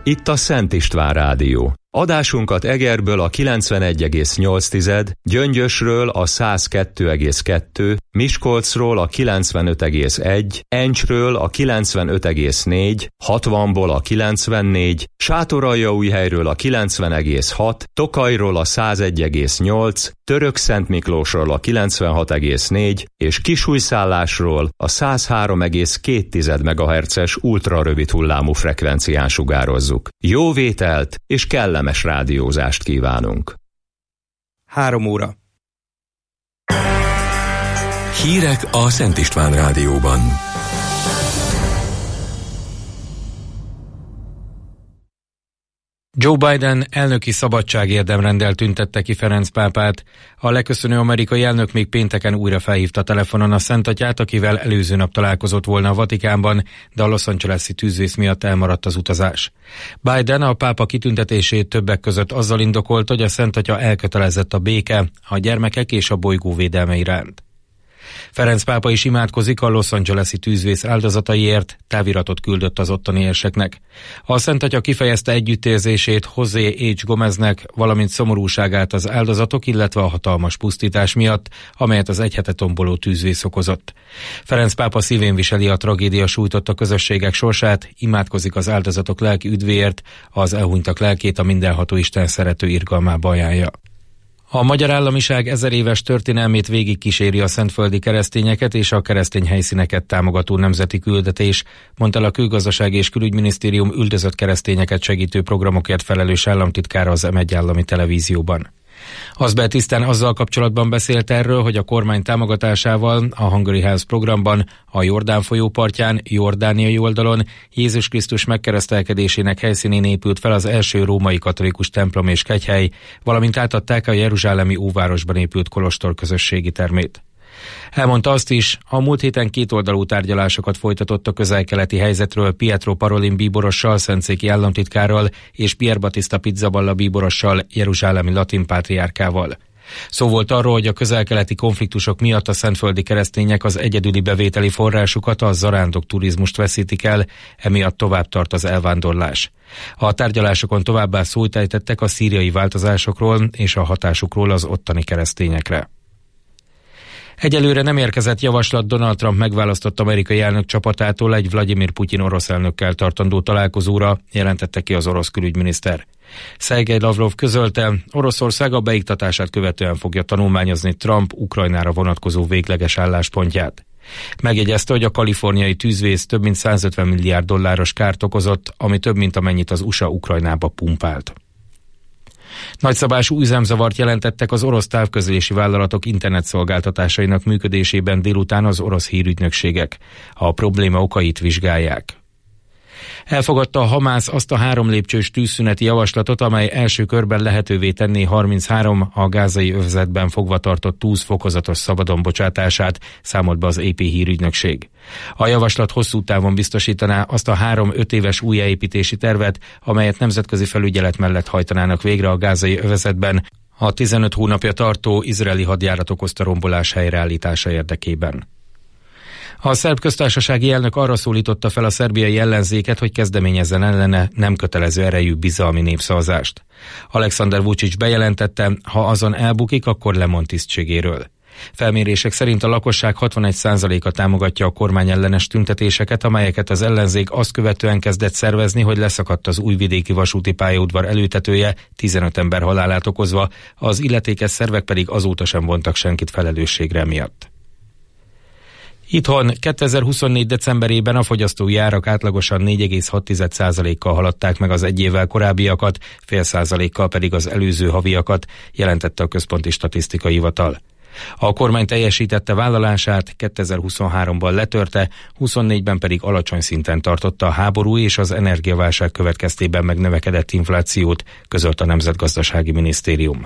Itt a Szent István Rádió. Adásunkat Egerből a 91,8, Gyöngyösről a 102,2, Miskolcról a 95,1, Encsről a 95,4, 60-ból a 94, Sátoraljaújhelyről a 90,6, Tokajról a 101,8, Törökszentmiklósról a 96,4 és Kisújszállásról a 103,2 MHz-es ultrarövid hullámú frekvencián sugározzuk. Jó vételt és kellemes rádiózást kívánunk. 3 óra. Hírek a Szent István Rádióban. Joe Biden elnöki szabadságérdemrenddel tüntette ki Ferenc pápát. A leköszönő amerikai elnök még pénteken újra felhívta telefonon a Szentatyát, akivel előző nap találkozott volna a Vatikánban, de a Los Angeles-i tűzvész miatt elmaradt az utazás. Biden a pápa kitüntetését többek között azzal indokolt, hogy a Szentatya elkötelezett a béke, a gyermekek és a bolygó védelme iránt. Ferenc pápa is imádkozik a Los Angeles-i tűzvész áldozataiért, táviratot küldött az ottani érseknek. A Szentatya kifejezte együttérzését José H. Gomeznek, valamint szomorúságát az áldozatok, illetve a hatalmas pusztítás miatt, amelyet az egy hete tomboló tűzvész okozott. Ferenc pápa szívén viseli a tragédia sújtotta közösségek sorsát, imádkozik az áldozatok lelki üdvéért, az elhunytak lelkét a mindenható Isten szerető irgalmába ajánlja. A magyar államiság 1000 éves történelmét végigkíséri a szentföldi keresztényeket és a keresztény helyszíneket támogató nemzeti küldetés, mondta el a Külgazdasági és Külügyminisztérium üldözött keresztényeket segítő programokért felelős államtitkára az M1 állami televízióban. Azbel Tisztán azzal kapcsolatban beszélt erről, hogy a kormány támogatásával a Hungary House programban a Jordán folyó partján, jordániai oldalon Jézus Krisztus megkeresztelkedésének helyszínén épült fel az első római katolikus templom és kegyhely, valamint átadták a jeruzsálemi óvárosban épült kolostor közösségi termét. Elmondta azt is, a múlt héten kétoldalú tárgyalásokat folytatott a közel-keleti helyzetről Pietro Parolin bíborossal, szentszéki államtitkárral és Pier Battista Pizzaballa bíborossal, jeruzsálemi latin pátriárkával. Szó volt arról, hogy a közel-keleti konfliktusok miatt a szentföldi keresztények az egyedüli bevételi forrásukat, a zarándok turizmust veszítik el, emiatt tovább tart az elvándorlás. A tárgyalásokon továbbá szót ejtettek a szíriai változásokról és a hatásukról az ottani keresztényekre. Egyelőre nem érkezett javaslat Donald Trump megválasztott amerikai elnök csapatától egy Vladimir Putyin orosz elnökkel tartandó találkozóra, jelentette ki az orosz külügyminiszter. Szergej Lavrov közölte, Oroszország a beiktatását követően fogja tanulmányozni Trump Ukrajnára vonatkozó végleges álláspontját. Megjegyezte, hogy a kaliforniai tűzvész több mint $150 milliárd kárt okozott, ami több mint amennyit az USA Ukrajnába pumpált. Nagyszabású üzemzavart jelentettek az orosz távközlési vállalatok internetszolgáltatásainak működésében délután az orosz hírügynökségek. A probléma okait vizsgálják. Elfogadta a Hamász azt a 3 lépcsős tűzszüneti javaslatot, amely első körben lehetővé tenné 33 a gázai övezetben fogva tartott 20 fokozatos szabadon bocsátását, számolt be az AP hírügynökség. A javaslat hosszú távon biztosítaná azt a 3-5 éves újjáépítési tervet, amelyet nemzetközi felügyelet mellett hajtanának végre a gázai övezetben, a 15 hónapja tartó izraeli hadjárat okozta rombolás helyreállítása érdekében. A szerb köztársasági elnök arra szólította fel a szerbiai ellenzéket, hogy kezdeményezzen ellene nem kötelező erejű bizalmi népszavazást. Alexander Vučić bejelentette, ha azon elbukik, akkor lemond tisztségéről. Felmérések szerint a lakosság 61%-a támogatja a kormányellenes tüntetéseket, amelyeket az ellenzék azt követően kezdett szervezni, hogy leszakadt az újvidéki vasúti pályaudvar előtetője, 15 ember halálát okozva, az illetékes szervek pedig azóta sem vontak senkit felelősségre miatt. Itthon 2024. decemberében a fogyasztói árak átlagosan 4,6%-kal haladták meg az egy évvel korábbiakat, 0,5%-kal pedig az előző haviakat, jelentette a Központi Statisztikai Hivatal. A kormány teljesítette vállalását, 2023-ban letörte, 24-ben pedig alacsony szinten tartotta a háború és az energiaválság következtében megnövekedett inflációt, közölt a Nemzetgazdasági Minisztérium.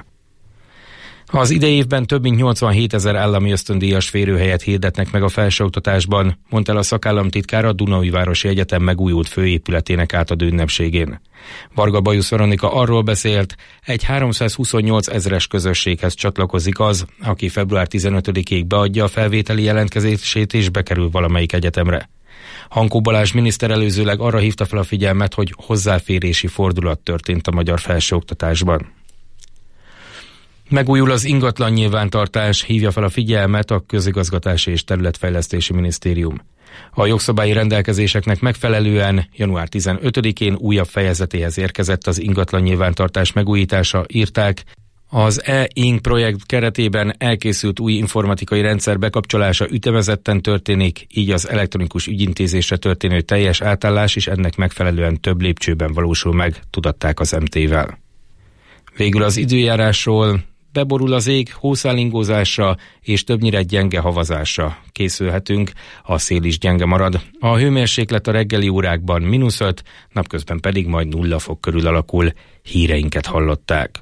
Az idei évben több mint 87 000 állami ösztöndíjas férőhelyet hirdetnek meg a felsőoktatásban, mondta el a szakállamtitkár a Dunaújvárosi Egyetem megújult főépületének átadó ünnepségén. Varga Bajusz Veronika arról beszélt, egy 328 000-es közösséghez csatlakozik az, aki február 15-ig beadja a felvételi jelentkezését és bekerül valamelyik egyetemre. Hankó Balázs miniszter előzőleg arra hívta fel a figyelmet, hogy hozzáférési fordulat történt a magyar felsőoktatásban. Megújul az ingatlan nyilvántartás, hívja fel a figyelmet a Közigazgatási és Területfejlesztési Minisztérium. A jogszabályi rendelkezéseknek megfelelően január 15-én újabb fejezetéhez érkezett az ingatlan nyilvántartás megújítása, írták. Az e-ink projekt keretében elkészült új informatikai rendszer bekapcsolása ütemezetten történik, így az elektronikus ügyintézésre történő teljes átállás is ennek megfelelően több lépcsőben valósul meg, tudatták az MT-vel. Végül az időjárásról: beborul az ég, hószálingózásra és többnyire gyenge havazásra készülhetünk, a szél is gyenge marad. A hőmérséklet a reggeli órákban -5, napközben pedig majd 0 fok körül alakul. Híreinket hallották.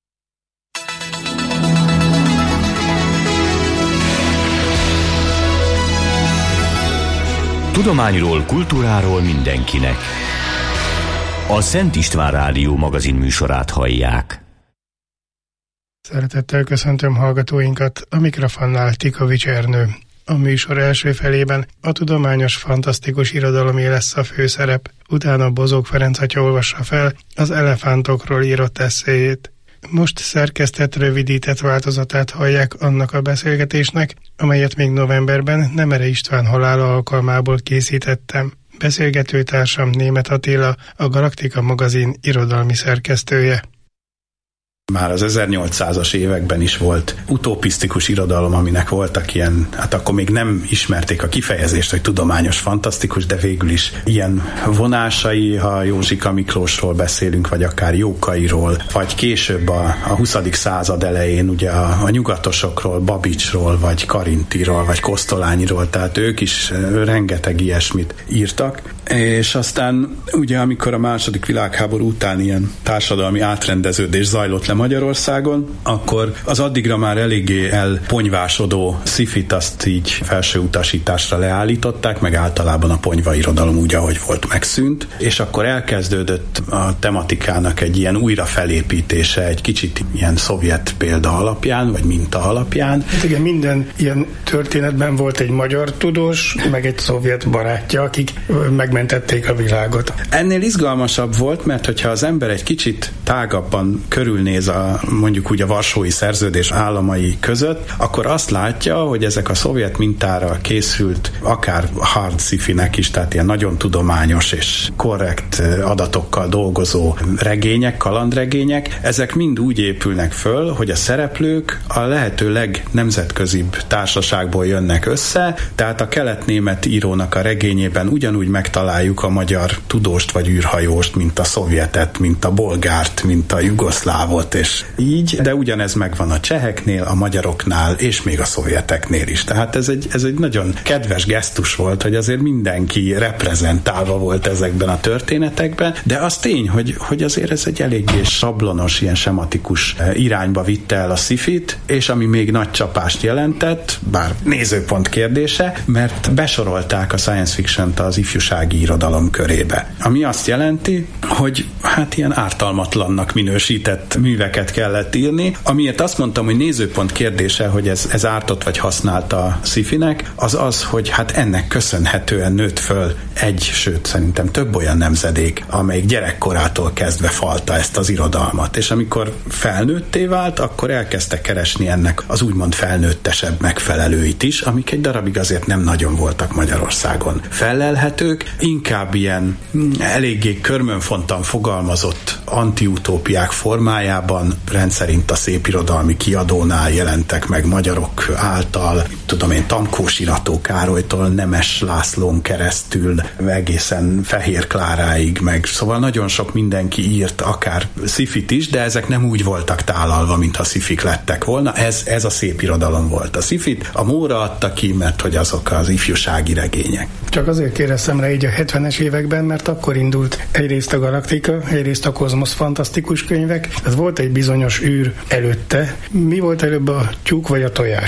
Tudományról, kultúráról mindenkinek. A Szent István Rádió magazin műsorát hallják. Szeretettel köszöntöm hallgatóinkat, a mikrofonnál Tikovics Ernő. A műsor első felében a tudományos, fantasztikus irodalomé lesz a főszerep, utána Bozók Ferenc atya olvassa fel az elefántokról írott esszéjét. Most szerkesztett, rövidített változatát hallják annak a beszélgetésnek, amelyet még novemberben Nemere István halála alkalmából készítettem. Beszélgetőtársam Németh Attila, a Galaktika magazin irodalmi szerkesztője. Már az 1800-as években is volt utopisztikus irodalom, aminek voltak ilyen, hát akkor még nem ismerték a kifejezést, hogy tudományos, fantasztikus, de végül is ilyen vonásai, ha Józsika Miklósról beszélünk, vagy akár Jókairól, vagy később a 20. század elején ugye a nyugatosokról, Babicsról, vagy Karintiról, vagy Kosztolányiról, tehát ők is rengeteg ilyesmit írtak. És aztán ugye amikor a második világháború után ilyen társadalmi átrendeződés zajlott le Magyarországon, akkor az addigra már eléggé elponyvásodó szifit azt így felső utasításra leállították, meg általában a ponyvairodalom úgy, ahogy volt, megszűnt, és akkor elkezdődött a tematikának egy ilyen újrafelépítése, egy kicsit ilyen szovjet példa alapján, vagy minta alapján. Hát igen, minden ilyen történetben volt egy magyar tudós, meg egy szovjet barátja, akik megmentették a világot. Ennél izgalmasabb volt, mert hogyha az ember egy kicsit tágabban körülnéz mondjuk úgy a Varsói Szerződés államai között, akkor azt látja, hogy ezek a szovjet mintára készült akár hard sci-finek is, tehát ilyen nagyon tudományos és korrekt adatokkal dolgozó regények, kalandregények, ezek mind úgy épülnek föl, hogy a szereplők a lehető legnemzetközibb társaságból jönnek össze, tehát a kelet-német írónak a regényében ugyanúgy megtaláljuk a magyar tudóst vagy űrhajóst, mint a szovjetet, mint a bolgárt, mint a jugoszlávot, és így, de ugyanez megvan a cseheknél, a magyaroknál, és még a szovjeteknél is. Tehát ez egy nagyon kedves gesztus volt, hogy azért mindenki reprezentálva volt ezekben a történetekben, de az tény, hogy azért ez egy eléggé sablonos, ilyen sematikus irányba vitte el a szifit, és ami még nagy csapást jelentett, bár nézőpont kérdése, mert besorolták a science fiction-t az ifjúsági irodalom körébe. Ami azt jelenti, hogy hát ilyen ártalmatlannak minősített műveket kellett írni, amiért azt mondtam, hogy nézőpont kérdése, hogy ez ártott vagy használt a sci-finek, az, hogy hát ennek köszönhetően nőtt föl sőt szerintem több olyan nemzedék, amelyik gyerekkorától kezdve falta ezt az irodalmat, és amikor felnőtté vált, akkor elkezdte keresni ennek az úgymond felnőttesebb megfelelőit is, amik egy darabig azért nem nagyon voltak Magyarországon fellelhetők, inkább ilyen eléggé körmönfontan fogalmazott antiutópiák formájában, rendszerint a Szépirodalmi Kiadónál jelentek meg magyarok által, tudom én, Tamkós Irató Károlytól Nemes Lászlón keresztül egészen Fehér Kláráig, meg szóval nagyon sok mindenki írt akár szifit is, de ezek nem úgy voltak tálalva, mintha szifik lettek volna. Ez a szépirodalom volt. A szifit a Móra adta ki, mert hogy azok az ifjúsági regények. Csak azért kérdeztem rá így a 70-es években, mert akkor indult egyrészt a Galaktika, egyrészt a Kozmosz fantasztikus könyvek. Ez volt egy bizonyos űr előtte. Mi volt előbb, a tyúk vagy a tojás?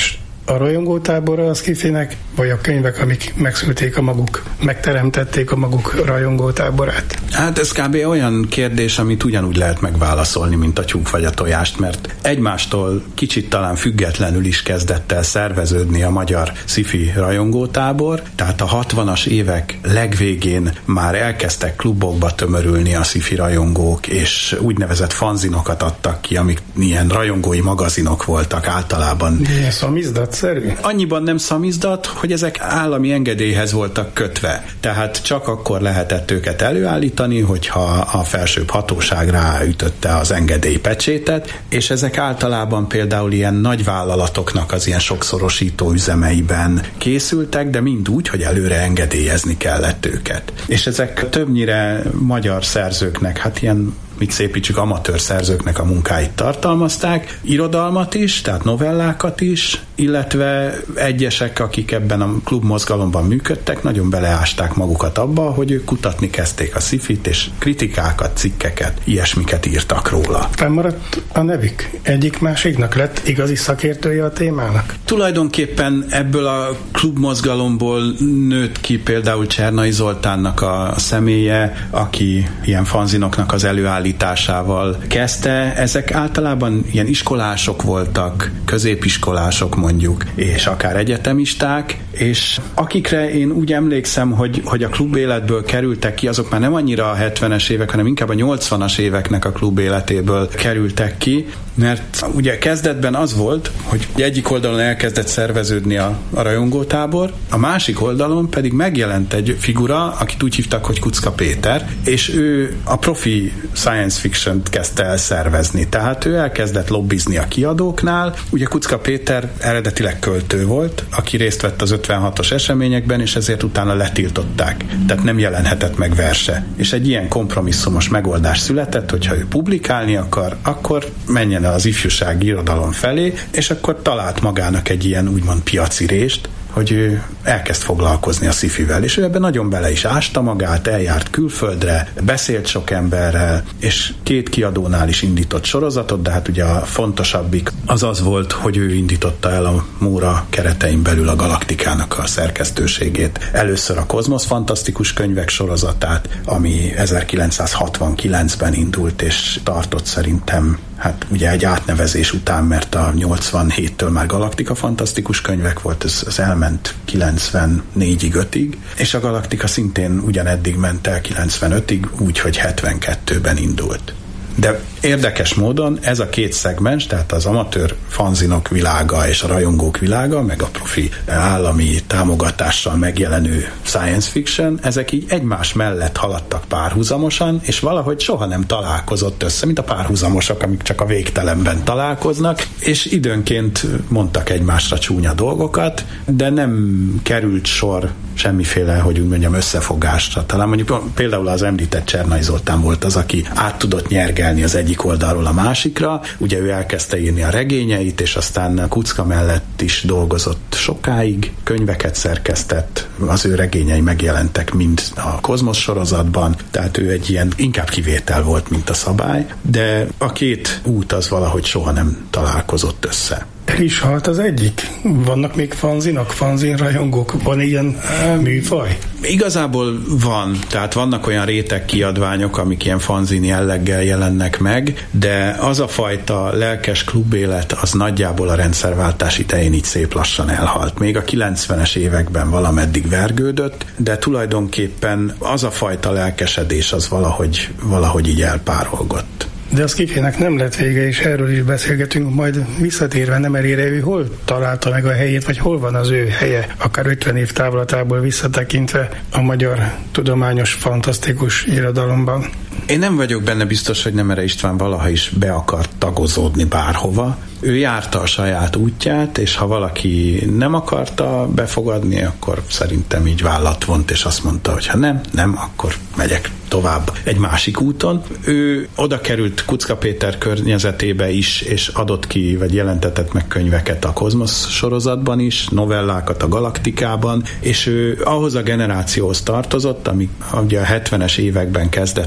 A rajongótábora az kifinek, vagy a könyvek, amik megszülték megteremtették a maguk rajongótáborát? Hát ez kb. Olyan kérdés, amit ugyanúgy lehet megválaszolni, mint a tyúk vagy a tojást, mert egymástól kicsit talán függetlenül is kezdett el szerveződni a magyar sci-fi rajongótábor, tehát a 60-as évek legvégén már elkezdtek klubokba tömörülni a sci-fi rajongók, és úgynevezett fanzinokat adtak ki, amik ilyen rajongói magazinok voltak általában. Ilyen szamizdatszerű? Annyiban nem szamizdat, hogy ezek állami engedélyhez voltak kötve. Tehát csak akkor lehetett őket előállítani, hogyha a felsőbb hatóság ráütötte az engedély pecsétet, és ezek általában például ilyen nagyvállalatoknak az ilyen sokszorosító üzemeiben készültek, de mind úgy, hogy előre engedélyezni kellett őket. És ezek többnyire magyar szerzőknek, hát ilyen mit szépítsük, amatőr szerzőknek a munkáit tartalmazták, irodalmat is, tehát novellákat is, illetve egyesek, akik ebben a klubmozgalomban működtek, nagyon beleásták magukat abba, hogy ők kutatni kezdték a sci-fit, és kritikákat, cikkeket, ilyesmiket írtak róla. Fennmaradt a nevük? Egyik-másiknak lett igazi szakértője a témának? Tulajdonképpen ebből a klubmozgalomból nőtt ki például Csernai Zoltánnak a személye, aki ilyen fanzinoknak az előállításával kezdte. Ezek általában ilyen iskolások voltak, középiskolások mondjuk, és akár egyetemisták, és akikre én úgy emlékszem, hogy a klubéletből kerültek ki, azok már nem annyira a 70-es évek, hanem inkább a 80-as éveknek a klubéletéből kerültek ki, mert ugye kezdetben az volt, hogy egyik oldalon elkezdett szerveződni a rajongótábor, a másik oldalon pedig megjelent egy figura, akit úgy hívtak, hogy Kuczka Péter, és ő a profi science fiction-t kezdte el szervezni. Tehát ő elkezdett lobbizni a kiadóknál. Ugye Kuczka Péter eredetileg költő volt, aki részt vett az 56-os eseményekben, és ezért utána letiltották. Tehát nem jelenhetett meg verse. És egy ilyen kompromisszumos megoldás született, hogyha ő publikálni akar, akkor menjen el az ifjúsági irodalom felé, és akkor talált magának egy ilyen úgymond piaci rést, hogy ő elkezd foglalkozni a sci-fivel, és ő ebben nagyon bele is ásta magát, eljárt külföldre, beszélt sok emberrel, és 2 kiadónál is indított sorozatot, de hát ugye a fontosabbik az volt, hogy ő indította el a Móra keretein belül a Galaktikának a szerkesztőségét. Először a Kozmosz fantasztikus könyvek sorozatát, ami 1969-ben indult, és tartott szerintem hát ugye egy átnevezés után, mert a 87-től már Galaktika fantasztikus könyvek volt, ez elment 94-ig, 5-ig, és a Galaktika szintén ugyaneddig ment el 95-ig, úgyhogy 72-ben indult. De érdekes módon ez a 2 szegmens, tehát az amatőr fanzinok világa és a rajongók világa, meg a profi állami támogatással megjelenő science fiction, ezek így egymás mellett haladtak párhuzamosan, és valahogy soha nem találkozott össze, mint a párhuzamosok, amik csak a végtelenben találkoznak, és időnként mondtak egymásra csúnya dolgokat, de nem került sor semmiféle, hogy úgy mondjam, összefogásra. Talán mondjuk például az említett Csernai Zoltán volt az, aki át tudott nyergelni az egyik oldalról a másikra. Ugye ő elkezdte írni a regényeit, és aztán Kuczka mellett is dolgozott sokáig, könyveket szerkesztett, az ő regényei megjelentek mind a Kozmosz sorozatban, tehát ő egy ilyen inkább kivétel volt, mint a szabály, de a 2 út az valahogy soha nem találkozott össze. El is halt az egyik? Vannak még fanzinok, fanzinrajongók? Van ilyen műfaj? Igazából van, tehát vannak olyan réteg kiadványok, amik ilyen fanzin jelleggel jelennek meg, de az a fajta lelkes klubélet az nagyjából a rendszerváltás idején így szép lassan elhalt. Még a 90-es években valameddig vergődött, de tulajdonképpen az a fajta lelkesedés az valahogy így elpárolgott. De a sci-finek nem lett vége, és erről is beszélgetünk, majd visszatérve Nemerére, ő hol találta meg a helyét, vagy hol van az ő helye, akár 50 év távlatából visszatekintve a magyar tudományos, fantasztikus irodalomban. Én nem vagyok benne biztos, hogy Nemere István valaha is be akart tagozódni bárhova. Ő járta a saját útját, és ha valaki nem akarta befogadni, akkor szerintem így vállat vont, és azt mondta, hogy ha nem, akkor megyek tovább egy másik úton. Ő oda került Kuczka Péter környezetébe is, és adott ki, vagy jelentetett meg könyveket a Kozmosz sorozatban is, novellákat a Galaktikában, és ő ahhoz a generációhoz tartozott, ami ugye a 70-es években kezdett el publikálni,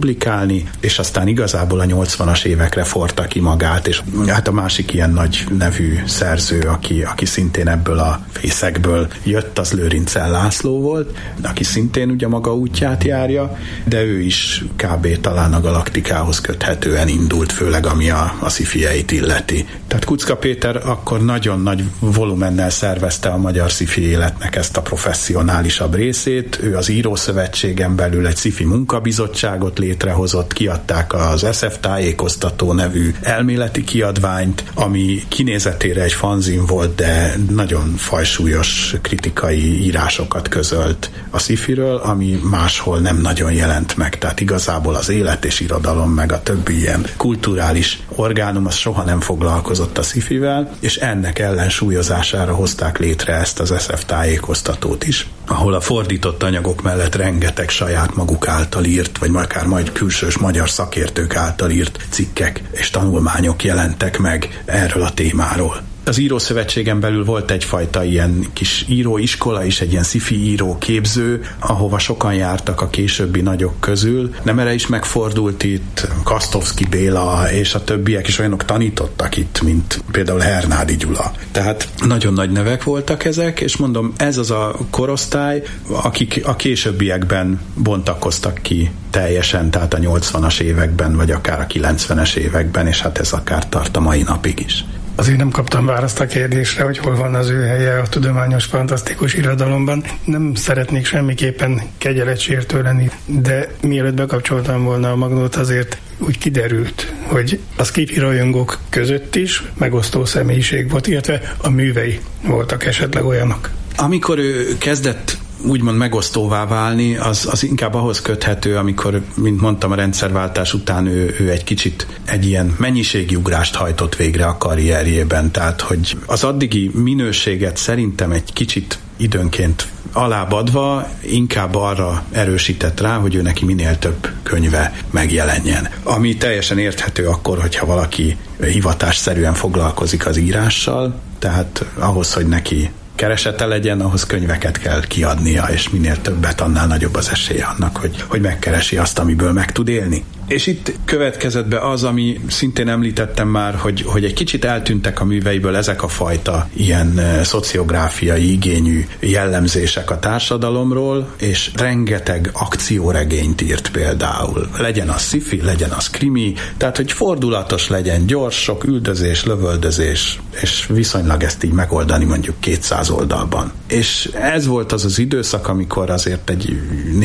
publikálni, és aztán igazából a 80-as évekre forta ki magát, és hát a másik ilyen nagy nevű szerző, aki szintén ebből a fészekből jött, az Lőrincel László volt, aki szintén ugye maga útját járja, de ő is kb. Talán a Galaktikához köthetően indult, főleg ami a sci-fieit illeti. Tehát Kuczka Péter akkor nagyon nagy volumennel szervezte a magyar sci-fi életnek ezt a professzionálisabb részét. Ő az Írószövetségen belül egy sci-fi munkabizottságot létrehozott, kiadták az SF Tájékoztató nevű elméleti kiadványt, ami kinézetére egy fanzin volt, de nagyon fajsúlyos kritikai írásokat közölt a sci-firől, ami máshol nem nagyon jelent meg. Tehát igazából az élet és irodalom, meg a többi ilyen kulturális orgánum az soha nem foglalkozott a sci-fivel, és ennek ellensúlyozására hozták létre ezt az SF Tájékoztatót is, ahol a fordított anyagok mellett rengeteg saját maguk által írt, vagy akár majd külsős magyar szakértők által írt cikkek és tanulmányok jelentek meg erről a témáról. Az Írószövetségen belül volt egyfajta ilyen kis íróiskola is, egy ilyen sci-fi író képző, ahova sokan jártak a későbbi nagyok közül. Nemere is megfordult itt, Kasztovszky Béla és a többiek is olyanok tanítottak itt, mint például Hernádi Gyula. Tehát nagyon nagy nevek voltak ezek, és mondom, ez az a korosztály, akik a későbbiekben bontakoztak ki teljesen, tehát a 80-as években, vagy akár a 90-es években, és hát ez akár tart a mai napig is. Azért nem kaptam választ a kérdésre, hogy hol van az ő helye a tudományos fantasztikus irodalomban. Nem szeretnék semmiképpen kegyeletsértő lenni, de mielőtt bekapcsoltam volna a magnót, azért úgy kiderült, hogy a sci-fi rajongók között is megosztó személyiség volt, illetve a művei voltak esetleg olyanok. Amikor ő kezdett úgymond megosztóvá válni, az inkább ahhoz köthető, amikor, mint mondtam, a rendszerváltás után ő egy kicsit egy ilyen mennyiségi ugrást hajtott végre a karrierjében, tehát hogy az addigi minőséget szerintem egy kicsit időnként alábbadva inkább arra erősített rá, hogy ő neki minél több könyve megjelenjen. Ami teljesen érthető akkor, hogyha valaki hivatásszerűen foglalkozik az írással, tehát ahhoz, hogy neki keresete legyen, ahhoz könyveket kell kiadnia, és minél többet, annál nagyobb az esélye annak, hogy megkeresi azt, amiből meg tud élni. És itt következett be az, ami szintén említettem már, hogy egy kicsit eltűntek a műveiből ezek a fajta ilyen szociográfiai igényű jellemzések a társadalomról, és rengeteg akcióregényt írt például. Legyen az sci-fi, legyen az krimi, tehát hogy fordulatos legyen, gyors, sok üldözés, lövöldözés, és viszonylag ezt így megoldani mondjuk 200 oldalban. És ez volt az az időszak, amikor azért egy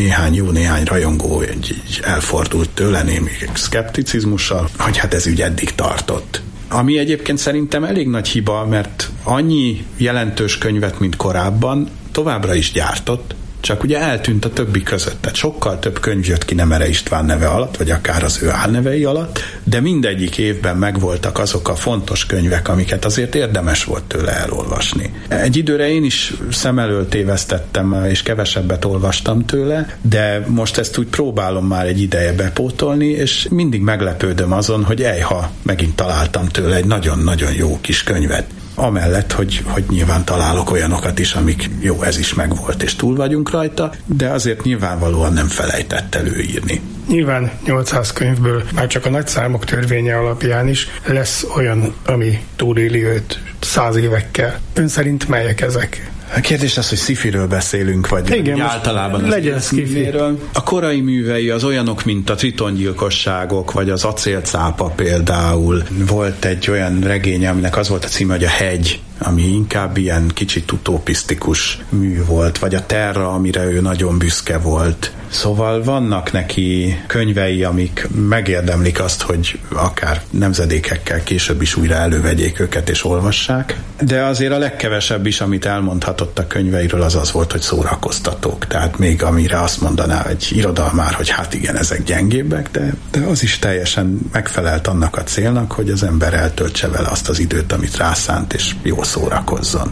néhány rajongó így elfordult tőle, némi szkepticizmussal, hogy hát ez úgy eddig tartott. Ami egyébként szerintem elég nagy hiba, mert annyi jelentős könyvet, mint korábban, továbbra is gyártott, csak ugye eltűnt a többi között. Tehát sokkal több könyv jött ki Nemere István neve alatt, vagy akár az ő álnevei alatt, de mindegyik évben megvoltak azok a fontos könyvek, amiket azért érdemes volt tőle elolvasni. Egy időre én is szem elől tévesztettem, és kevesebbet olvastam tőle, de most ezt úgy próbálom már egy ideje bepótolni, és mindig meglepődöm azon, hogy ejha, megint találtam tőle egy nagyon-nagyon jó kis könyvet. Amellett, hogy nyilván találok olyanokat is, amik jó, ez is megvolt, és túl vagyunk rajta, de azért nyilvánvalóan nem felejtett előírni. Nyilván 800 könyvből már csak a nagy számok törvénye alapján is lesz olyan, ami túléli őt 100 évekkel. Ön szerint melyek ezek? A kérdés az, hogy sci-firől beszélünk, vagy igen, általában az életművéről. A korai művei az olyanok, mint a Tritongyilkosságok, vagy az Acélcápa például. Volt egy olyan regény, aminek az volt a címe, hogy a Hegy, ami inkább ilyen kicsit utopisztikus mű volt, vagy a Terra, amire ő nagyon büszke volt. Szóval vannak neki könyvei, amik megérdemlik azt, hogy akár nemzedékekkel később is újra elővegyék őket és olvassák. De azért a legkevesebb is, amit elmondhatott a könyveiről, az volt, hogy szórakoztatók. Tehát még amire azt mondaná egy irodalmár, hogy hát igen, ezek gyengébbek, de az is teljesen megfelelt annak a célnak, hogy az ember eltöltse vele azt az időt, amit rászánt, és jól szórakozzon.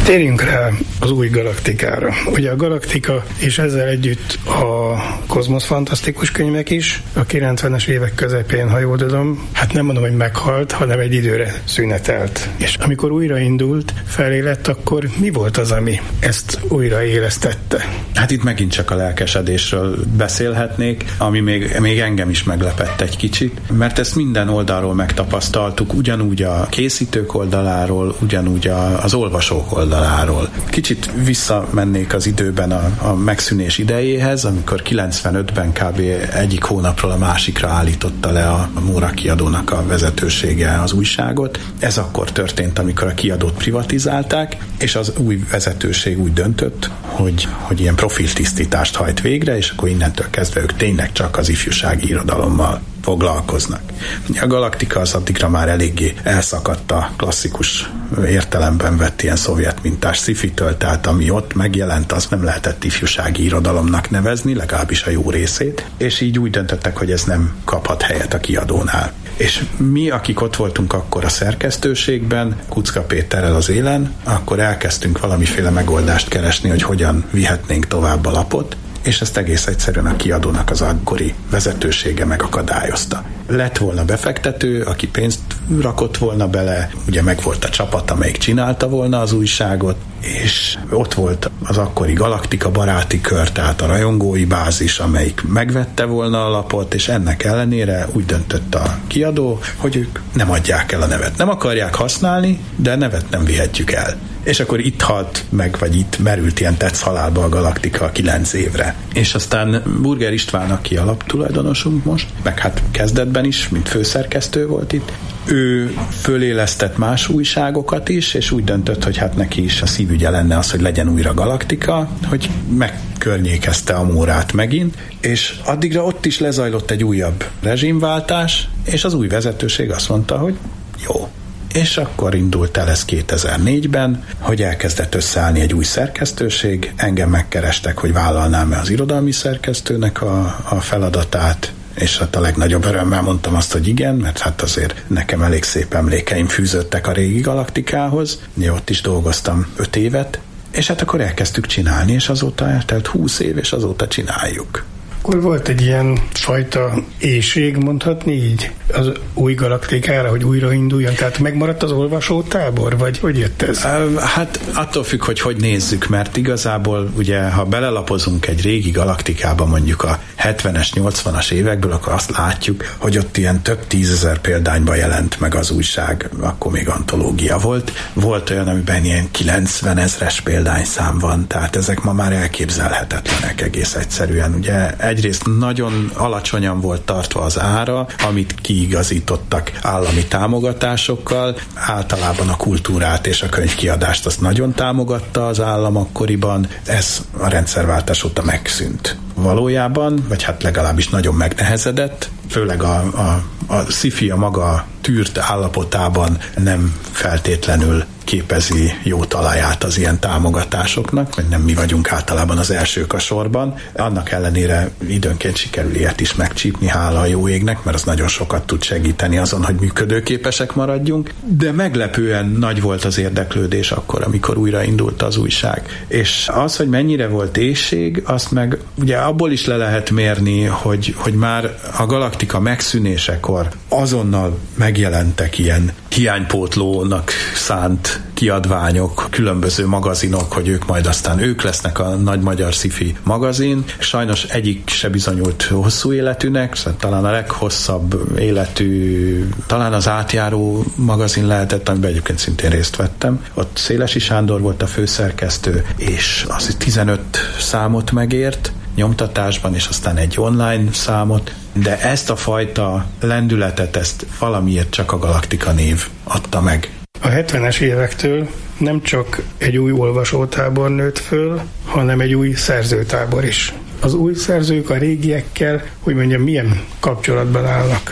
Térjünk rá az új galaktikára. Ugye a galaktika és ezzel együtt a kozmosz fantasztikus könyvek is a 90-es évek közepén, ha jól tudom, hát nem mondom, hogy meghalt, hanem egy időre szünetelt. És amikor újraindult, felé lett, akkor mi volt az, ami ezt újraélesztette? Hát itt megint csak a lelkesedésről beszélhetnék, ami még engem is meglepett egy kicsit, mert ezt minden oldalról megtapasztaltuk, ugyanúgy a készítők oldaláról, ugyanúgy az olvasók oldaláról. Kicsit visszamennék az időben a megszűnés idejéhez, amikor 95-ben kb. Egyik hónapról a másikra állította le a Móra kiadónak a vezetősége az újságot. Ez akkor történt, amikor a kiadót privatizálták, és az új vezetőség úgy döntött, hogy ilyen profiltisztítást hajt végre, és akkor innentől kezdve ők tényleg csak az ifjúsági irodalommal foglalkoznak. A galaktika az addigra már eléggé elszakadt a klasszikus értelemben vett ilyen szovjet mintás sci-fitől, tehát ami ott megjelent, azt nem lehetett ifjúsági irodalomnak nevezni, legalábbis a jó részét, és így úgy döntöttek, hogy ez nem kaphat helyet a kiadónál. És mi, akik ott voltunk akkor a szerkesztőségben, Kuczka Péterrel az élen, akkor elkezdtünk valamiféle megoldást keresni, hogy hogyan vihetnénk tovább a lapot, és ezt egész egyszerűen a kiadónak az akkori vezetősége megakadályozta. Lett volna befektető, aki pénzt rakott volna bele, ugye meg volt a csapat, amelyik csinálta volna az újságot, és ott volt az akkori Galaktika baráti kör, tehát a rajongói bázis, amelyik megvette volna a lapot, és ennek ellenére úgy döntött a kiadó, hogy ők nem adják el a nevet. Nem akarják használni, de a nevet nem vihetjük el. És akkor itt halt meg, vagy itt merült ilyen tetsz halálba a Galaktika 9 évre. És aztán Burger István, aki alaptulajdonosunk most, meg hát kezdetben is, mint főszerkesztő volt itt, ő fölélesztett más újságokat is, és úgy döntött, hogy hát neki is a szívügye lenne az, hogy legyen újra Galaktika, hogy megkörnyékezte a Mórát megint, és addigra ott is lezajlott egy újabb rezsimváltás, és az új vezetőség azt mondta, hogy jó. És akkor indult el ez 2004-ben, hogy elkezdett összeállni egy új szerkesztőség, engem megkerestek, hogy vállalnám-e az irodalmi szerkesztőnek a feladatát, és hát a legnagyobb örömmel mondtam azt, hogy igen, mert hát azért nekem elég szép emlékeim fűződtek a régi Galaktikához. Én ott is dolgoztam 5 évet, és hát akkor elkezdtük csinálni, és azóta eltelt 20 év, és azóta csináljuk. Akkor volt egy ilyen fajta éhség, mondhatni így, az új Galaktikára, hogy újrainduljon? Tehát megmaradt az olvasótábor, vagy hogy jött ez? Hát attól függ, hogy nézzük, mert igazából ugye, ha belelapozunk egy régi Galaktikába, mondjuk a 70-es, 80-as évekből, akkor azt látjuk, hogy ott ilyen több 10.000 példányban jelent meg az újság, akkor még antológia volt. Volt olyan, amiben ilyen 90 000-es példányszám van, tehát ezek ma már elképzelhetetlenek egész egyszerűen. Ugye egyrészt nagyon alacsonyan volt tartva az ára, amit kiigazítottak állami támogatásokkal. Általában a kultúrát és a könyvkiadást azt nagyon támogatta az állam akkoriban. Ez a rendszerváltás óta megszűnt. Valójában, vagy hát legalábbis nagyon megnehezedett, főleg a sci-fi a maga tűrt állapotában nem feltétlenül képezi jó talaját az ilyen támogatásoknak, vagy nem mi vagyunk általában az elsők a sorban. Annak ellenére időnként sikerül ilyet is megcsípni, hála a jó égnek, mert az nagyon sokat tud segíteni azon, hogy működőképesek maradjunk. De meglepően nagy volt az érdeklődés akkor, amikor újraindult az újság. És az, hogy mennyire volt éhség, azt meg ugye abból is le lehet mérni, hogy már a Galaktika megszűnésekor azonnal megjelentek ilyen hiánypótlónak szánt kiadványok, különböző magazinok, hogy ők lesznek a nagy magyar sci-fi magazin. Sajnos egyik se bizonyult hosszú életűnek, talán a leghosszabb életű, talán az Átjáró magazin lehetett, amiben egyébként szintén részt vettem. Ott Szélesi Sándor volt a főszerkesztő, és az 15 számot megért nyomtatásban, és aztán egy online számot, de ezt a fajta lendületet, ezt valamiért csak a Galaktika név adta meg. A 70-es évektől nem csak egy új olvasótábor nőtt föl, hanem egy új szerzőtábor is. Az új szerzők a régiekkel, hogy mondjam, milyen kapcsolatban állnak?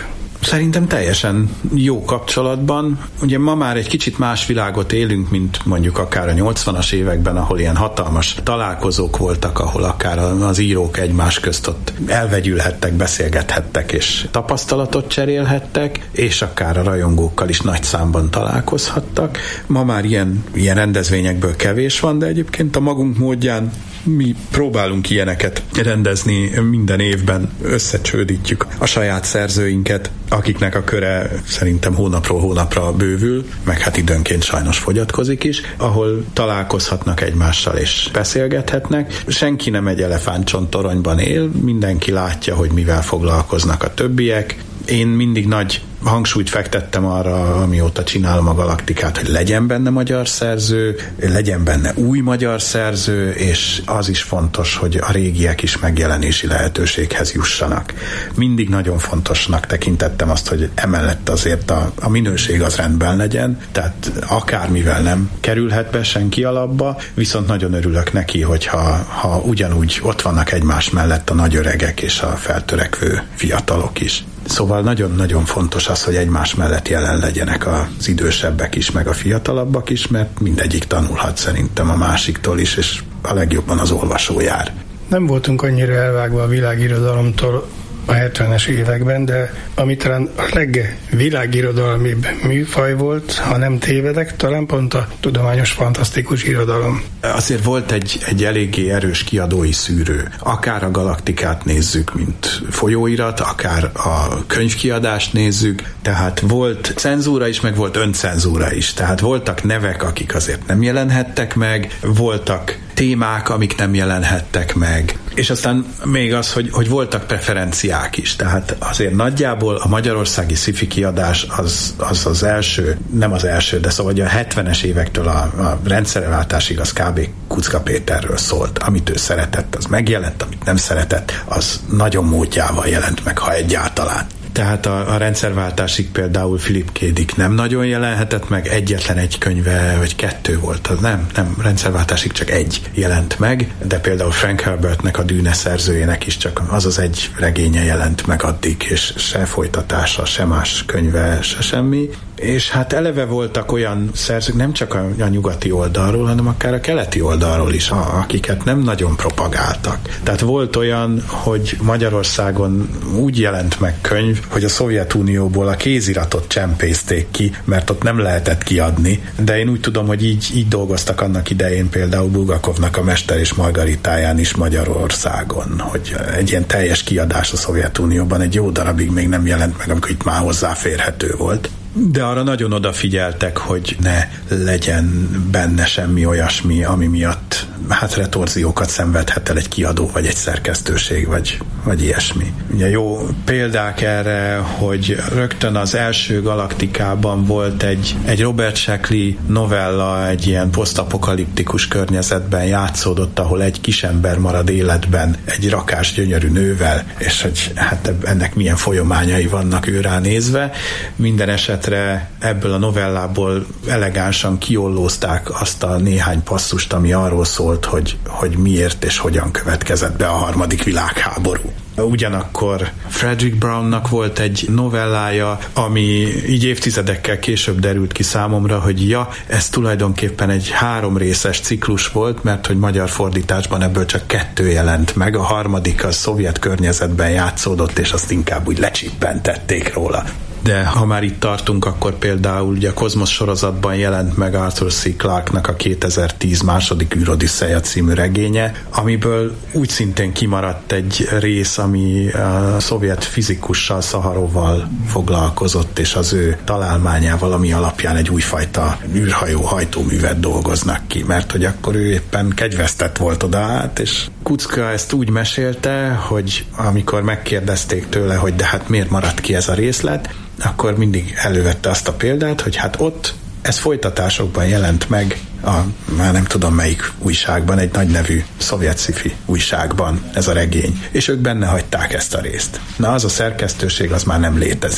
Szerintem teljesen jó kapcsolatban. Ugye ma már egy kicsit más világot élünk, mint mondjuk akár a 80-as években, ahol ilyen hatalmas találkozók voltak, ahol akár az írók egymás közt ott elvegyülhettek, beszélgethettek és tapasztalatot cserélhettek, és akár a rajongókkal is nagy számban találkozhattak. Ma már ilyen rendezvényekből kevés van, de egyébként a magunk módján mi próbálunk ilyeneket rendezni minden évben, összecsődítjük a saját szerzőinket, akiknek a köre szerintem hónapról hónapra bővül, meg hát időnként sajnos fogyatkozik is, ahol találkozhatnak egymással és beszélgethetnek. Senki nem egy elefántcsontoronyban él, mindenki látja, hogy mivel foglalkoznak a többiek. Én mindig nagy hangsúlyt fektettem arra, amióta csinálom a Galaktikát, hogy legyen benne magyar szerző, legyen benne új magyar szerző, és az is fontos, hogy a régiek is megjelenési lehetőséghez jussanak. Mindig nagyon fontosnak tekintettem azt, hogy emellett azért a minőség az rendben legyen, tehát akármivel nem kerülhet be senki alapba, viszont nagyon örülök neki, hogyha ugyanúgy ott vannak egymás mellett a nagy öregek és a feltörekvő fiatalok is. Szóval nagyon-nagyon fontos az, hogy egymás mellett jelen legyenek az idősebbek is, meg a fiatalabbak is, mert mindegyik tanulhat szerintem a másiktól is, és a legjobban az olvasó jár. Nem voltunk annyira elvágva a világirodalomtól a 70-es években, de ami talán a legvilágirodalmibb műfaj volt, ha nem tévedek, talán pont a tudományos fantasztikus irodalom. Azért volt egy eléggé erős kiadói szűrő. Akár a Galaktikát nézzük, mint folyóirat, akár a könyvkiadást nézzük, tehát volt cenzúra is, meg volt öncenzúra is. Tehát voltak nevek, akik azért nem jelenhettek meg, voltak témák, amik nem jelenhettek meg. És aztán még az, hogy voltak preferenciák is. Tehát azért nagyjából a magyarországi sci-fi kiadás az első, nem az első, de szóval a 70-es évektől a rendszerreváltásig az kb. Kuczka Péterről szólt. Amit ő szeretett, az megjelent, amit nem szeretett, az nagyon módjával jelent meg, ha egyáltalán. Tehát a rendszerváltásig például Philip K. Dick nem nagyon jelenhetett meg, egyetlen egy könyve, vagy 2 volt, az nem, rendszerváltásig csak 1 jelent meg, de például Frank Herbertnek, a Dűne szerzőjének is csak az egy regénye jelent meg addig, és se folytatása, se más könyve, se semmi. És hát eleve voltak olyan szerzők, nem csak a nyugati oldalról, hanem akár a keleti oldalról is, akiket nem nagyon propagáltak. Tehát volt olyan, hogy Magyarországon úgy jelent meg könyv, hogy a Szovjetunióból a kéziratot csempészték ki, mert ott nem lehetett kiadni, de én úgy tudom, hogy így dolgoztak annak idején például Bulgakovnak a Mester és Margaritáján is Magyarországon, hogy egy ilyen teljes kiadás a Szovjetunióban egy jó darabig még nem jelent meg, amikor itt már hozzáférhető volt. De arra nagyon odafigyeltek, hogy ne legyen benne semmi olyasmi, ami miatt hát retorziókat szenvedhet el egy kiadó, vagy egy szerkesztőség, vagy ilyesmi. Ugye jó példák erre, hogy rögtön az első Galaktikában volt egy Robert Sheckley novella, egy ilyen posztapokaliptikus környezetben játszódott, ahol egy kisember marad életben egy rakás gyönyörű nővel, és hogy hát ennek milyen folyamányai vannak őrá nézve. Minden esetre ebből a novellából elegánsan kiollózták azt a néhány passzust, ami arról szólt, hogy miért és hogyan következett be a harmadik világháború. Ugyanakkor Frederick Brownnak volt egy novellája, ami így évtizedekkel később derült ki számomra, hogy ez tulajdonképpen egy 3 részes ciklus volt, mert hogy magyar fordításban ebből csak 2 jelent meg, a harmadik az szovjet környezetben játszódott, és azt inkább úgy lecsippentették róla. De ha már itt tartunk, akkor például ugye a Kozmosz sorozatban jelent meg Arthur C. Clarke-nak a 2010 második űrodisszeja című regénye, amiből úgy szintén kimaradt egy rész, ami a szovjet fizikussal, Szaharovval foglalkozott, és az ő találmányával, ami alapján egy újfajta űrhajó hajtóművet dolgoznak ki, mert hogy akkor ő éppen kegyvesztett volt oda át, és Kuczka ezt úgy mesélte, hogy amikor megkérdezték tőle, hogy de hát miért maradt ki ez a részlet, akkor mindig elővette azt a példát, hogy hát ott ez folytatásokban jelent meg már nem tudom melyik újságban, egy nagy nevű szovjet sci-fi újságban ez a regény, és ők benne hagyták ezt a részt. Na az a szerkesztőség az már nem létezik.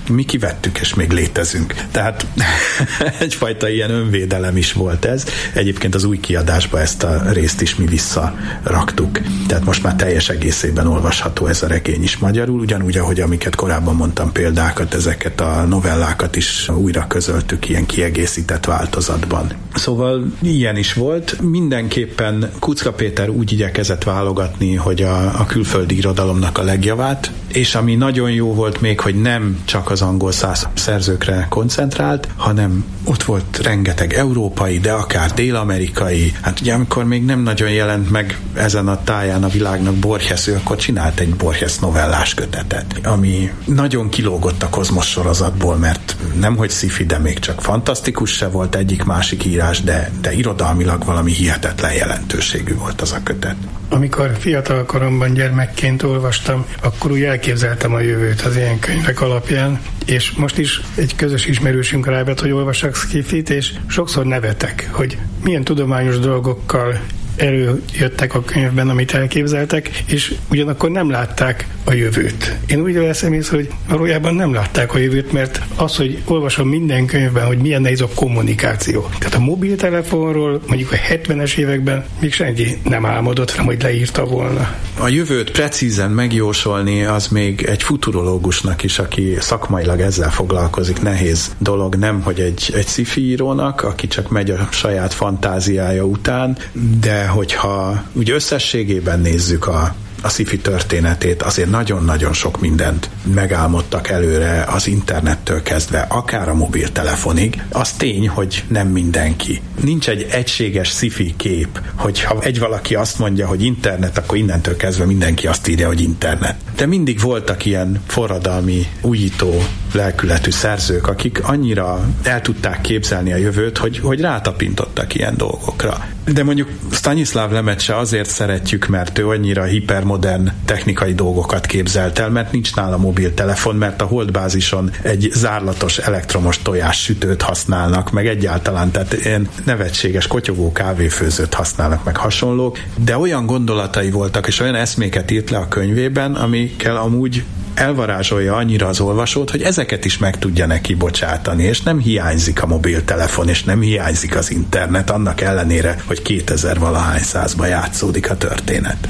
mi kivettük, és még létezünk. Tehát egyfajta ilyen önvédelem is volt ez. Egyébként az új kiadásba ezt a részt is mi visszaraktuk. Tehát most már teljes egészében olvasható ez a regény is magyarul, ugyanúgy, ahogy amiket korábban mondtam példákat, ezeket a novellákat is újra közöltük ilyen kiegészített változatban. Szóval ilyen is volt. Mindenképpen Kuczka Péter úgy igyekezett válogatni, hogy a külföldi irodalomnak a legjavát, és ami nagyon jó volt még, hogy nem csak az angol száz szerzőkre koncentrált, hanem ott volt rengeteg európai, de akár dél-amerikai. Hát ugye amikor még nem nagyon jelent meg ezen a táján a világnak Borges, ő akkor csinált egy Borges novellás kötetet, ami nagyon kilógott a Kozmosz sorozatból, mert nemhogy sci-fi, de még csak fantasztikus se volt egyik-másik írás, de irodalmilag valami hihetetlen jelentőségű volt az a kötet. Amikor fiatal koromban gyermekként olvastam, akkor úgy elképzeltem a jövőt az ilyen könyvek alapján, és most is egy közös ismerősünk rábett, hogy olvassak sci-fit, és sokszor nevetek, hogy milyen tudományos dolgokkal előjöttek a könyvben, amit elképzeltek, és ugyanakkor nem látták a jövőt. Én úgy veszem észre, hogy valójában nem látták a jövőt, mert az, hogy olvasom minden könyvben, hogy milyen nehéz a kommunikáció. Tehát a mobiltelefonról mondjuk a 70-es években még senki nem álmodott rá, hogy leírta volna. A jövőt precízen megjósolni az még egy futurológusnak is, aki szakmailag ezzel foglalkozik, nehéz dolog, nem, hogy egy sci-fi írónak, aki csak megy a saját fantáziája után, de hogyha úgy összességében nézzük a sci-fi történetét, azért nagyon-nagyon sok mindent megálmodtak előre az internettől kezdve, akár a mobiltelefonig. Az tény, hogy nem mindenki. Nincs egy egységes sci-fi kép, hogyha egy valaki azt mondja, hogy internet, akkor innentől kezdve mindenki azt írja, hogy internet. De mindig voltak ilyen forradalmi, újító lelkületű szerzők, akik annyira el tudták képzelni a jövőt, hogy rátapintottak ilyen dolgokra. De mondjuk Stanislav Lemet se azért szeretjük, mert ő annyira hipermodern technikai dolgokat képzelt el, mert nincs nála mobiltelefon, mert a holdbázison egy zárlatos elektromos tojássütőt használnak, meg egyáltalán, tehát ilyen nevetséges kotyogó kávéfőzőt használnak, meg hasonlók, de olyan gondolatai voltak, és olyan eszméket írt le a könyvében, amikkel amúgy elvarázsolja annyira az olvasót, hogy ezeket is meg tudja neki bocsátani, és nem hiányzik a mobiltelefon, és nem hiányzik az internet, annak ellenére, hogy 2000-valahány százba játszódik a történet.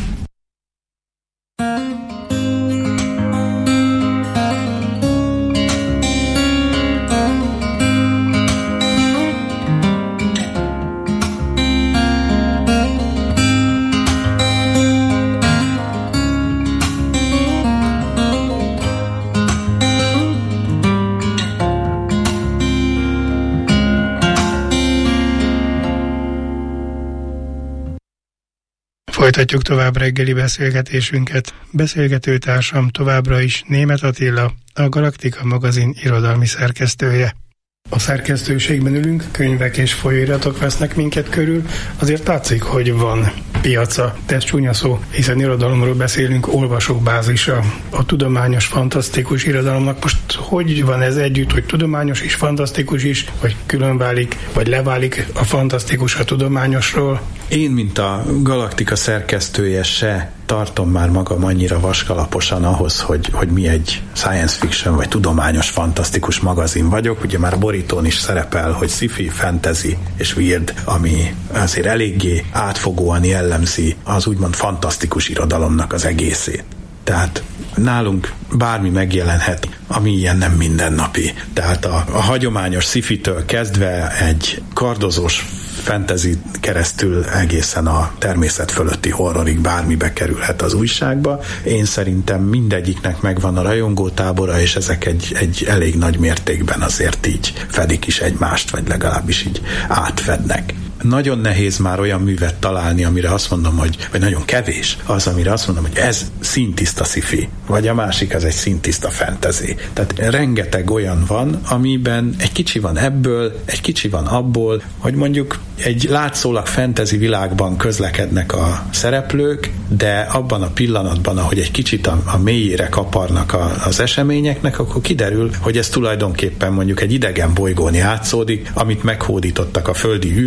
Folytatjuk tovább reggeli beszélgetésünket. Beszélgetőtársam továbbra is Németh Attila, a Galaktika magazin irodalmi szerkesztője. A szerkesztőségben ülünk, könyvek és folyóiratok vesznek minket körül, azért látszik, hogy van piaca. De ez csúnya szó, hiszen irodalomról beszélünk, olvasóbázisa. A tudományos, fantasztikus irodalomnak most hogy van ez együtt, hogy tudományos és fantasztikus is, vagy különválik, vagy leválik a fantasztikus a tudományosról? Én, mint a Galaktika szerkesztője se tartom már magam annyira vaskalaposan ahhoz, hogy mi egy science fiction vagy tudományos, fantasztikus magazin vagyok. Ugye már a borítón is szerepel, hogy sci-fi, fantasy és weird, ami azért eléggé átfogóan jellemzi az úgymond fantasztikus irodalomnak az egészét. Tehát nálunk bármi megjelenhet, ami ilyen nem mindennapi. Tehát a hagyományos sci-fitől kezdve egy kardozós fantasy keresztül egészen a természet fölötti horrorig bármi bekerülhet az újságba. Én szerintem mindegyiknek megvan a rajongótábora, és ezek egy elég nagy mértékben azért így fedik is egymást, vagy legalábbis így átfednek. Nagyon nehéz már olyan művet találni, amire azt mondom, vagy nagyon kevés az, amire azt mondom, hogy ez színtiszta sci-fi, vagy a másik az egy színtiszta fantasy. Tehát rengeteg olyan van, amiben egy kicsi van ebből, egy kicsi van abból, hogy mondjuk egy látszólag fantasy világban közlekednek a szereplők, de abban a pillanatban, ahogy egy kicsit a mélyére kaparnak az eseményeknek, akkor kiderül, hogy ez tulajdonképpen mondjuk egy idegen bolygón játszódik, amit meghódítottak a földi űrhajósok,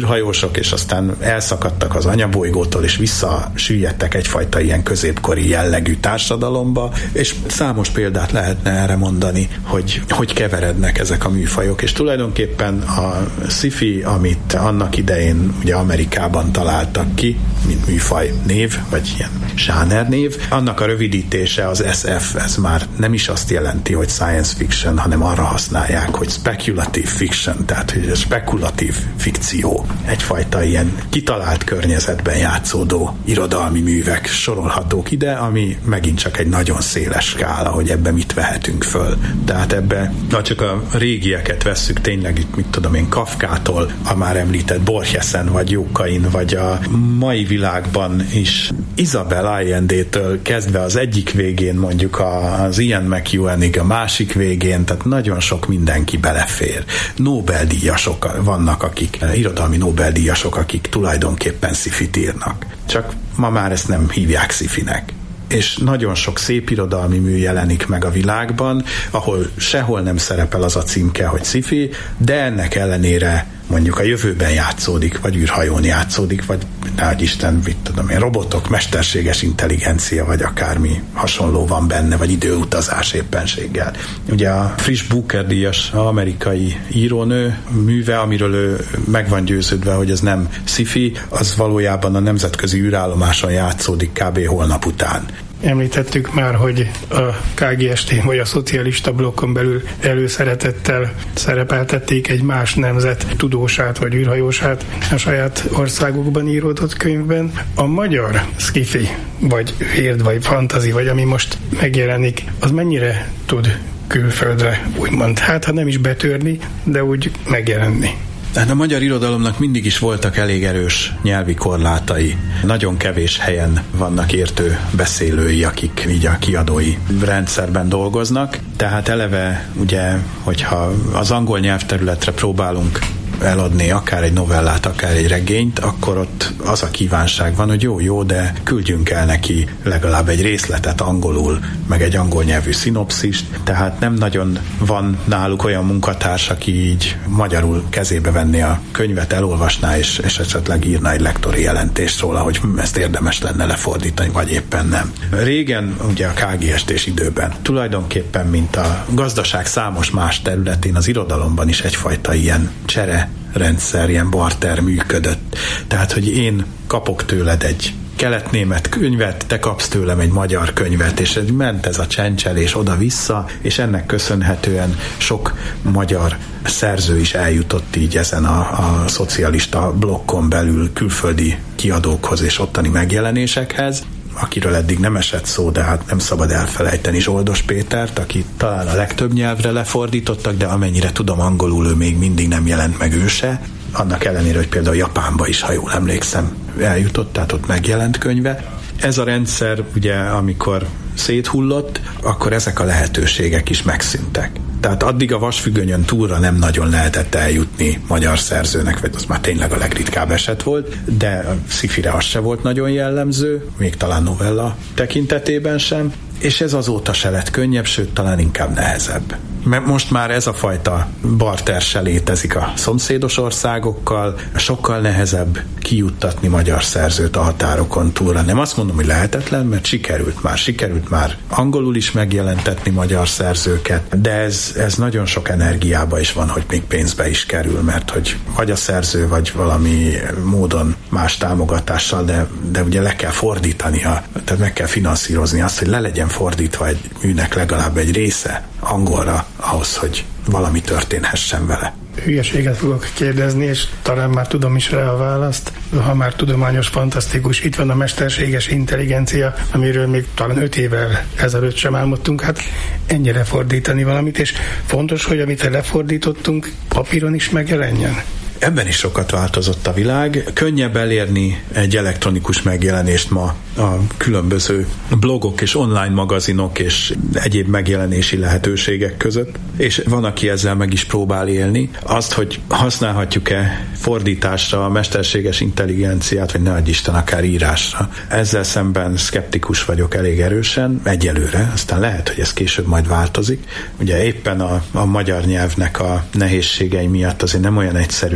mások, és aztán elszakadtak az anyabolygótól, és visszasüllyedtek egyfajta ilyen középkori jellegű társadalomba, és számos példát lehetne erre mondani, hogy keverednek ezek a műfajok, és tulajdonképpen a sci-fi, amit annak idején ugye Amerikában találtak ki, mint műfaj név, vagy ilyen zsánernév, annak a rövidítése az SF, ez már nem is azt jelenti, hogy science fiction, hanem arra használják, hogy speculative fiction, tehát hogy spekulatív fikció. Egyfajta ilyen kitalált környezetben játszódó irodalmi művek sorolhatók ide, ami megint csak egy nagyon széles skála, hogy ebbe mit vehetünk föl. Tehát ebbe, ha csak a régieket vesszük, tényleg itt, mit tudom én, Kafkától, a már említett Borgesen, vagy Jókain, vagy a mai világban is Isabel Allende-től kezdve az egyik végén mondjuk az Ian McEwanig a másik végén, tehát nagyon sok mindenki belefér. Nobel-díjasok vannak, akik, irodalmi Nobel-díjasok, akik tulajdonképpen sci-fit írnak. Csak ma már ezt nem hívják sci-finek. És nagyon sok szép irodalmi mű jelenik meg a világban, ahol sehol nem szerepel az a címke, hogy sci-fi, de ennek ellenére mondjuk a jövőben játszódik, vagy űrhajón játszódik, vagy nagy Isten, mit tudom én, robotok, mesterséges intelligencia, vagy akármi hasonló van benne, vagy időutazás éppenséggel. Ugye a friss Booker-díjas amerikai írónő műve, amiről ő meg van győződve, hogy ez nem sci-fi, az valójában a nemzetközi űrállomáson játszódik kb. Holnap után. Említettük már, hogy a KGST vagy a szocialista blokkon belül előszeretettel szerepeltették egy más nemzet tudósát vagy űrhajósát a saját országukban íródott könyvben. A magyar sci-fi, vagy weird, vagy fantasy, vagy ami most megjelenik, az mennyire tud külföldre úgymond, hát ha nem is betörni, de úgy megjelenni? A magyar irodalomnak mindig is voltak elég erős nyelvi korlátai. Nagyon kevés helyen vannak értő beszélői, akik így a kiadói rendszerben dolgoznak. Tehát eleve, ugye, hogyha az angol nyelvterületre próbálunk eladni akár egy novellát, akár egy regényt, akkor ott az a kívánság van, hogy jó, de küldjünk el neki legalább egy részletet angolul, meg egy angol nyelvű szinopszist, tehát nem nagyon van náluk olyan munkatárs, aki így magyarul kezébe venné a könyvet, elolvasná, és esetleg írna egy lektori jelentést róla, hogy ezt érdemes lenne lefordítani, vagy éppen nem. Régen, ugye a KGST-s időben, tulajdonképpen, mint a gazdaság számos más területén, az irodalomban is egyfajta ilyen csere rendszer, ilyen barter működött. Tehát, hogy én kapok tőled egy kelet-német könyvet, te kapsz tőlem egy magyar könyvet, és ment ez a csencselés oda-vissza, és ennek köszönhetően sok magyar szerző is eljutott így ezen a szocialista blokkon belül külföldi kiadókhoz és ottani megjelenésekhez, akiről eddig nem esett szó, de hát nem szabad elfelejteni Zsoldos Pétert, aki talán a legtöbb nyelvre lefordítottak, de amennyire tudom, angolul ő még mindig nem jelent meg ő se. Annak ellenére, hogy például Japánba is, ha jól emlékszem, eljutott, tehát ott megjelent könyve. Ez a rendszer, ugye, amikor széthullott, akkor ezek a lehetőségek is megszűntek. Tehát addig a Vasfüggönyön túlra nem nagyon lehetett eljutni magyar szerzőnek, vagy az már tényleg a legritkább eset volt, de a sci-fire az se volt nagyon jellemző, még talán novella tekintetében sem, és ez azóta se lett könnyebb, sőt, talán inkább nehezebb. Mert most már ez a fajta barter se létezik a szomszédos országokkal, sokkal nehezebb kijuttatni magyar szerzőt a határokon túlra. Nem azt mondom, hogy lehetetlen, mert sikerült már angolul is megjelentetni magyar szerzőket, de ez nagyon sok energiába is van, hogy még pénzbe is kerül, mert hogy vagy a szerző, vagy valami módon más támogatással, de ugye le kell fordítania, tehát meg kell finanszírozni azt, hogy le legyen fordítva egy műnek legalább egy része angolra, ahhoz, hogy valami történhessen vele. Hülyeséget fogok kérdezni, és talán már tudom is rá a választ. Ha már tudományos, fantasztikus, itt van a mesterséges intelligencia, amiről még talán 5 évvel ezelőtt sem álmodtunk, hát ennyire fordítani valamit, és fontos, hogy amit lefordítottunk, papíron is megjelenjen. Ebben is sokat változott a világ. Könnyebb elérni egy elektronikus megjelenést ma a különböző blogok és online magazinok és egyéb megjelenési lehetőségek között, és van, aki ezzel meg is próbál élni. Azt, hogy használhatjuk-e fordításra a mesterséges intelligenciát, vagy ne adj Isten, akár írásra. Ezzel szemben szkeptikus vagyok elég erősen, egyelőre, aztán lehet, hogy ez később majd változik. Ugye éppen a magyar nyelvnek a nehézségei miatt azért nem olyan egyszerű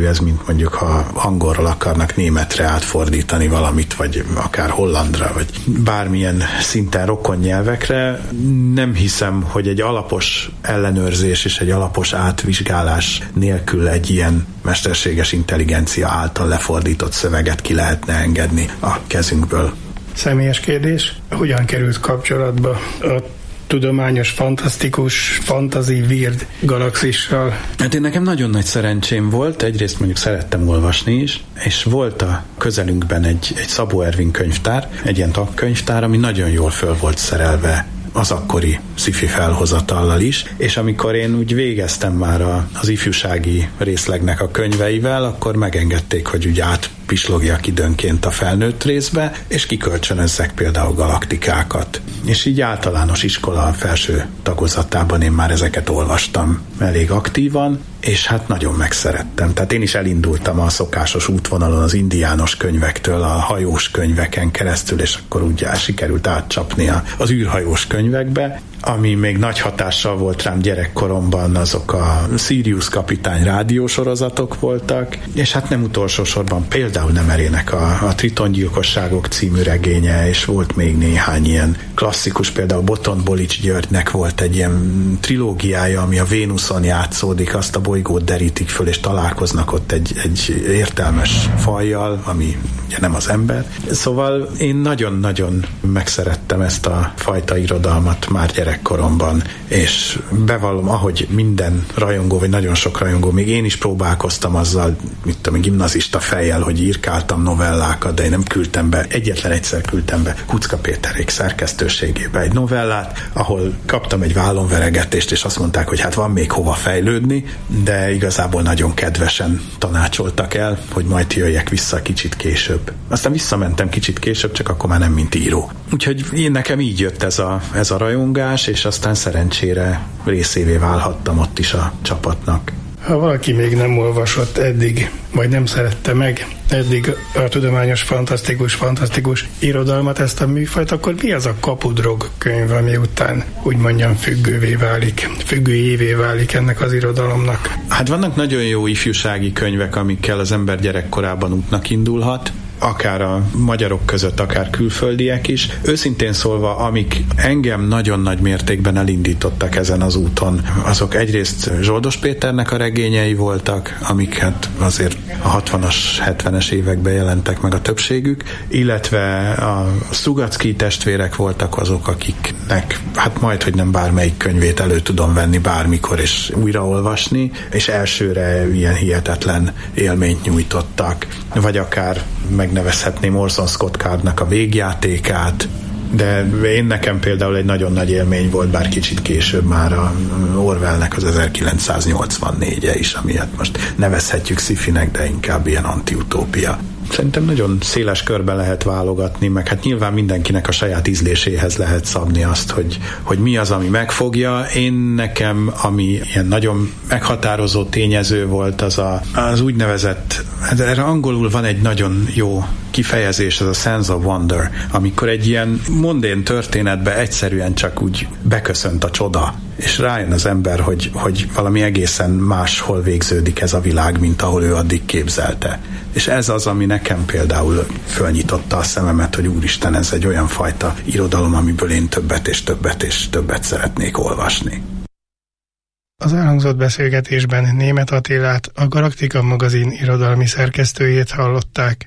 ez, mint mondjuk, ha angolról akarnak németre átfordítani valamit, vagy akár hollandra, vagy bármilyen szinten rokon nyelvekre. Nem hiszem, hogy egy alapos ellenőrzés és egy alapos átvizsgálás nélkül egy ilyen mesterséges intelligencia által lefordított szöveget ki lehetne engedni a kezünkből. Személyes kérdés, hogyan került kapcsolatba a tudományos, fantasztikus, fantasy, weird galaxissal? Hát én nekem nagyon nagy szerencsém volt, egyrészt mondjuk szerettem olvasni is, és volt a közelünkben egy Szabó Ervin könyvtár, egy ilyen tagkönyvtár, ami nagyon jól föl volt szerelve az akkori sci-fi felhozatallal is, és amikor én úgy végeztem már az ifjúsági részlegnek a könyveivel, akkor megengedték, hogy úgy átpislogjak időnként a felnőtt részbe, és kikölcsönözzek például galaktikákat. És így általános iskola felső tagozatában én már ezeket olvastam elég aktívan, és hát nagyon megszerettem. Tehát én is elindultam a szokásos útvonalon az indiános könyvektől, a hajós könyveken keresztül, és akkor úgy sikerült átcsapni az űrhajós könyvekbe, ami még nagy hatással volt rám gyerekkoromban, azok a Sirius kapitány rádiósorozatok voltak, és hát nem utolsó sorban például Nemerének a Tritongyilkosságok című regénye, és volt még néhány ilyen klasszikus, például Botond Bolics Györgynek volt egy ilyen trilógiája, ami a Vénuszon játszódik, azt a bolygót derítik föl, és találkoznak ott egy értelmes fajjal, ami ugye nem az ember. Szóval én nagyon-nagyon megszerettem ezt a fajta irodalmat már gyerekkoromban, és bevallom, ahogy minden rajongó, vagy nagyon sok rajongó, még én is próbálkoztam azzal, mit tudom, gimnazista fejjel, hogy írkáltam novellákat, de én nem küldtem be, egyetlen egyszer küldtem be Kuczka Péterék szerkesztőségébe egy novellát, ahol kaptam egy vállonveregetést, és azt mondták, hogy hát van még hova fejlődni, de igazából nagyon kedvesen tanácsoltak el, hogy majd jöjjek vissza kicsit később. Aztán visszamentem kicsit később, csak akkor már nem mint író. Úgyhogy nekem így jött ez a rajongás, és aztán szerencsére részévé válhattam ott is a csapatnak. Ha valaki még nem olvasott eddig, vagy nem szerette meg eddig a tudományos fantasztikus irodalmat, ezt a műfajt, akkor mi az a kapudrog könyv, ami után úgy mondjam függőjévé válik ennek az irodalomnak? Hát vannak nagyon jó ifjúsági könyvek, amikkel az ember gyerekkorában útnak indulhat, akár a magyarok között, akár külföldiek is. Őszintén szólva, amik engem nagyon nagy mértékben elindítottak ezen az úton, azok egyrészt Zsoldos Péternek a regényei voltak, amik hát azért a 60-as, 70-es években jelentek meg a többségük, illetve a Stugacki testvérek voltak azok, akiknek hát majdhogy nem bármelyik könyvét elő tudom venni bármikor és újraolvasni, és elsőre ilyen hihetetlen élményt nyújtottak. Vagy akár megnevezhetném Orson Scott Cardnak a Végjátékát, de nekem például egy nagyon nagy élmény volt, bár kicsit később már a Orwellnek az 1984-e is, ami hát most nevezhetjük sci-finek, de inkább ilyen antiutópia. Szerintem nagyon széles körben lehet válogatni, meg hát nyilván mindenkinek a saját ízléséhez lehet szabni azt, hogy mi az, ami megfogja. Nekem, ami ilyen nagyon meghatározó tényező volt, az úgynevezett, hát erre angolul van egy nagyon jó kifejezés, ez a sense of wonder, amikor egy ilyen mondén történetbe egyszerűen csak úgy beköszönt a csoda, és rájön az ember, hogy valami egészen máshol végződik ez a világ, mint ahol ő addig képzelte. És ez az, ami nekem például fölnyitotta a szememet, hogy úristen, ez egy olyan fajta irodalom, amiből én többet és többet és többet szeretnék olvasni. Az elhangzott beszélgetésben Németh Attilát, a Galaktika magazin irodalmi szerkesztőjét hallották.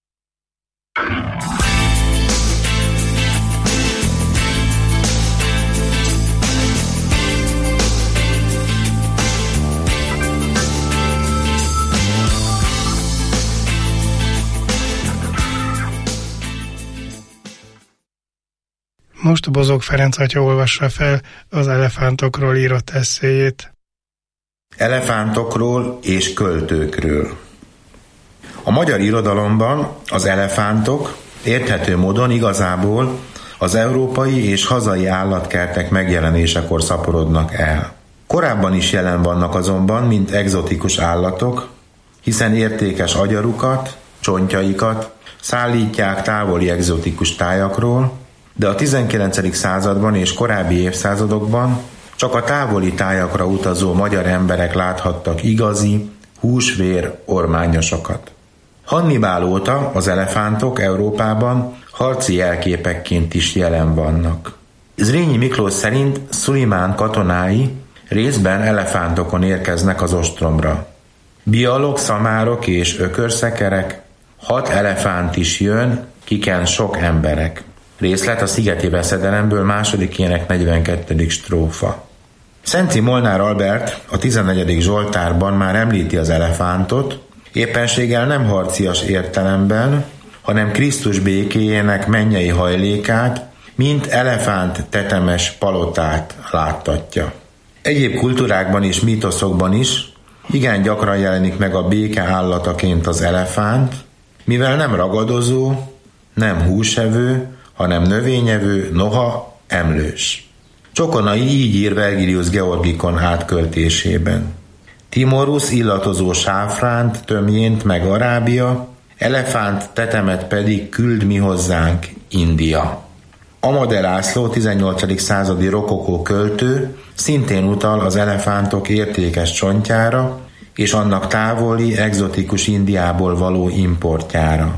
Most Bozók Ferenc atya olvassa fel az elefántokról írott esszéjét. Elefántokról és költőkről. A magyar irodalomban az elefántok érthető módon igazából az európai és hazai állatkertek megjelenésekor szaporodnak el. Korábban is jelen vannak azonban, mint egzotikus állatok, hiszen értékes agyarukat, csontjaikat szállítják távoli egzotikus tájakról, de a 19. században és korábbi évszázadokban csak a távoli tájakra utazó magyar emberek láthattak igazi, húsvér ormányosokat. Hannibál óta az elefántok Európában harci jelképekként is jelen vannak. Zrínyi Miklós szerint Szulimán katonái részben elefántokon érkeznek az ostromra. Bialok, szamárok és ökörszekerek, 6 elefánt is jön, kiken sok emberek. Részlet a Szigeti Veszedelemből, 2. ének 42. strófa. Szenci Molnár Albert a 14. Zsoltárban már említi az elefántot, éppenséggel nem harcias értelemben, hanem Krisztus békéjének mennyei hajlékát, mint elefánt tetemes palotát láttatja. Egyéb kultúrákban és mítoszokban is igen gyakran jelenik meg a béke állataként az elefánt, mivel nem ragadozó, nem húsevő, hanem növényevő, noha emlős. Csokonai így ír Vergilius Georgikon átköltésében. Timorus illatozó sáfránt, tömjént meg Arábia, elefánt tetemet pedig küld mi hozzánk India. Amade László, 18. századi rokokó költő, szintén utal az elefántok értékes csontjára és annak távoli, egzotikus Indiából való importjára.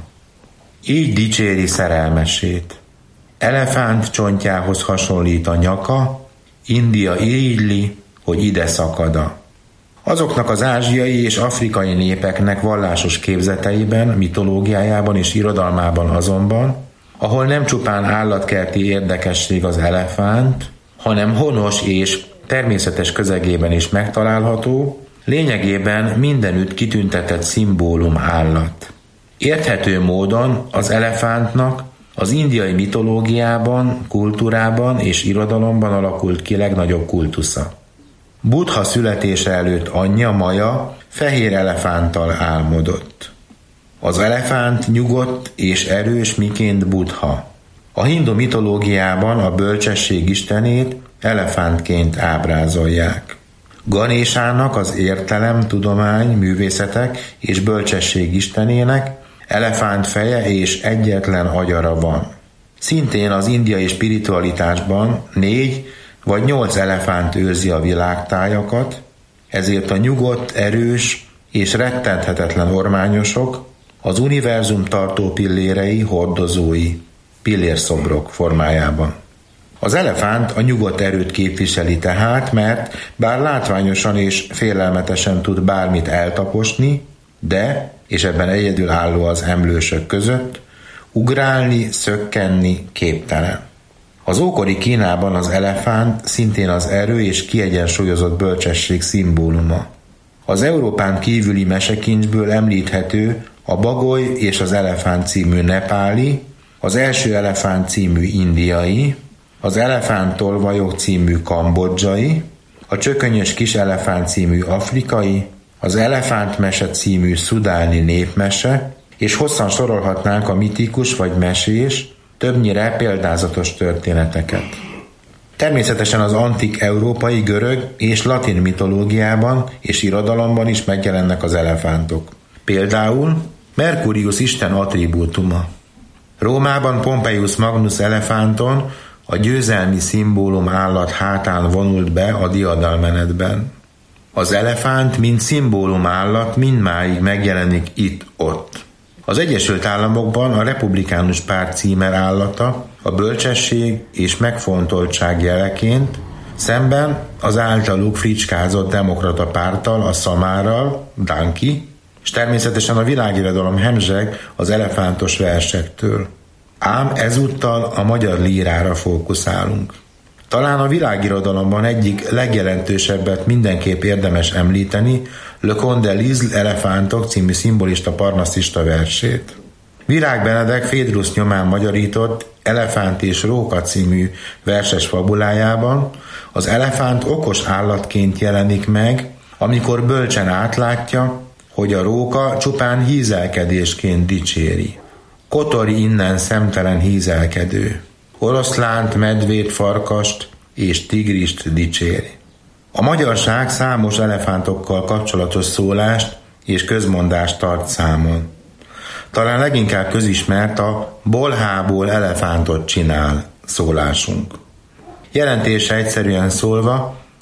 Így dicséri szerelmesét. Elefánt csontjához hasonlít a nyaka, India irigyli, hogy ide szakada. Azoknak az ázsiai és afrikai népeknek vallásos képzeteiben, mitológiájában és irodalmában azonban, ahol nem csupán állatkerti érdekesség az elefánt, hanem honos és természetes közegében is megtalálható, lényegében mindenütt kitüntetett szimbólum állat. Érthető módon az elefántnak az indiai mitológiában, kultúrában és irodalomban alakult ki legnagyobb kultusza. Buddha születése előtt anyja, Maja, fehér elefánttal álmodott. Az elefánt nyugodt és erős, miként Buddha. A hindu mitológiában a bölcsesség istenét elefántként ábrázolják. Ganésának, az értelem, tudomány, művészetek és bölcsesség istenének elefánt feje és egyetlen agyara van. Szintén az indiai spiritualitásban 4 vagy 8 elefánt őrzi a világtájakat, ezért a nyugodt, erős és rettenthetetlen ormányosok az univerzum tartó pillérei, hordozói, pillérszobrok formájában. Az elefánt a nyugodt erőt képviseli tehát, mert bár látványosan és félelmetesen tud bármit eltaposni, de, és ebben egyedül álló az emlősök között, ugrálni, szökkenni képtelen. Az ókori Kínában az elefánt szintén az erő és kiegyensúlyozott bölcsesség szimbóluma. Az Európán kívüli mesekincsből említhető a Bagoly és az elefánt című nepáli, az első elefánt című indiai, az elefánttolvajok című kambodzsai, a csökönyös kis elefánt című afrikai, az elefántmese című szudáni népmese, és hosszan sorolhatnánk a mitikus vagy mesés, többnyire példázatos történeteket. Természetesen az antik európai, görög és latin mitológiában és irodalomban is megjelennek az elefántok. Például Merkurius isten attribútuma. Rómában Pompeius Magnus elefánton, a győzelmi szimbólum állat hátán vonult be a diadalmenetben. Az elefánt, mint szimbólum állat mindmáig megjelenik itt-ott. Az Egyesült Államokban a republikánus párt címer állata a bölcsesség és megfontoltság jeleként, szemben az általuk fricskázott demokrata párttal, a szamárral, Danki, és természetesen a világirodalom hemzseg az elefántos versektől. Ám ezúttal a magyar lírára fókuszálunk. Talán a világirodalomban egyik legjelentősebbet mindenképp érdemes említeni, Le Conte de Lisle Elefántok című szimbolista parnaszista versét. Virág Benedek Phaedrus nyomán magyarított Elefánt és Róka című verses fabulájában az elefánt okos állatként jelenik meg, amikor bölcsen átlátja, hogy a róka csupán hízelkedésként dicséri. Kotori innen szemtelen hízelkedő. Oroszlánt, medvét, farkast és tigrist dicséri. A magyarság számos elefántokkal kapcsolatos szólást és közmondást tart számon. Talán leginkább közismert a bolhából elefántot csinál szólásunk. Jelentése egyszerűen szólva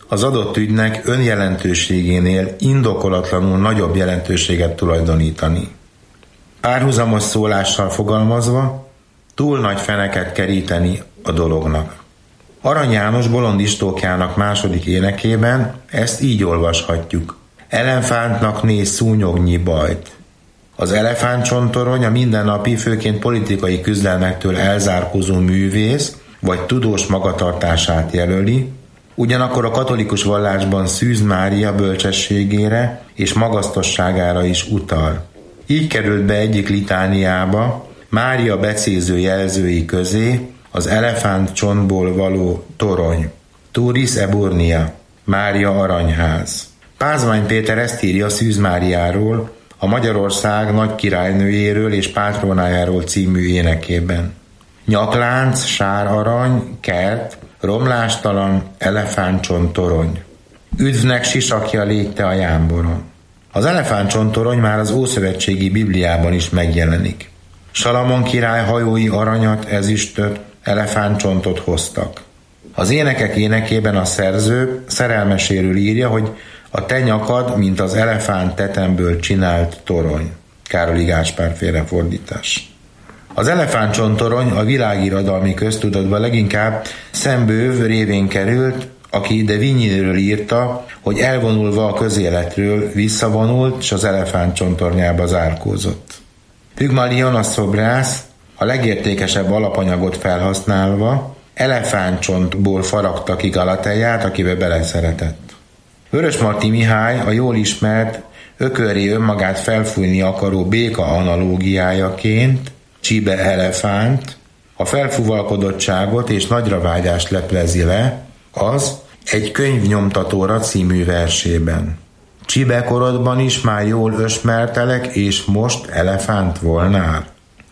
az adott ügynek önjelentőségénél indokolatlanul nagyobb jelentőséget tulajdonítani. Párhuzamos szólással fogalmazva, túl nagy feneket keríteni a dolognak. Arany János Bolond Istókjának második énekében ezt így olvashatjuk. Elefántnak néz szúnyognyi bajt. Az elefántcsontorony a mindennapi, főként politikai küzdelmektől elzárkózó művész vagy tudós magatartását jelöli, ugyanakkor a katolikus vallásban Szűz Mária bölcsességére és magasztosságára is utal. Így került be egyik litániába Mária becéző jelzői közé az elefántcsontból való torony. Turis Eburnia, Mária aranyház. Pázmány Péter ezt írja Szűz Máriáról, a Magyarország nagy királynőjéről és pátrónájáról című énekében. Nyaklánc, sár arany, kert, romlástalan, elefántcsontorony. Üdvnek sisakja légte a jámboron. Az elefántcsontorony már az ószövetségi Bibliában is megjelenik. Salamon király hajói aranyat, ezüstöt, elefántcsontot hoztak. Az énekek énekében a szerző szerelmeséről írja, hogy a te nyakad, mint az elefánt tetemből csinált torony. Károli Gáspár félrefordítás. Az elefántcsontorony a világirodalmi köztudatban leginkább Szembőv révén került, aki de Vignyről írta, hogy elvonulva a közéletről visszavonult, és az elefántcsontornyába zárkózott. Pygmalion a szobrász a legértékesebb alapanyagot felhasználva elefántcsontból faragta ki Galateját, akibe beleszeretett. Vörösmarty Mihály a jól ismert ökörré önmagát felfújni akaró béka analógiájaként, Csibe elefánt, a felfúvalkodottságot és nagyra vágyást leplezi le, az Egy könyvnyomtatóra című versében. Csibe korodban is már jól ösmertelek, és most elefánt volnál.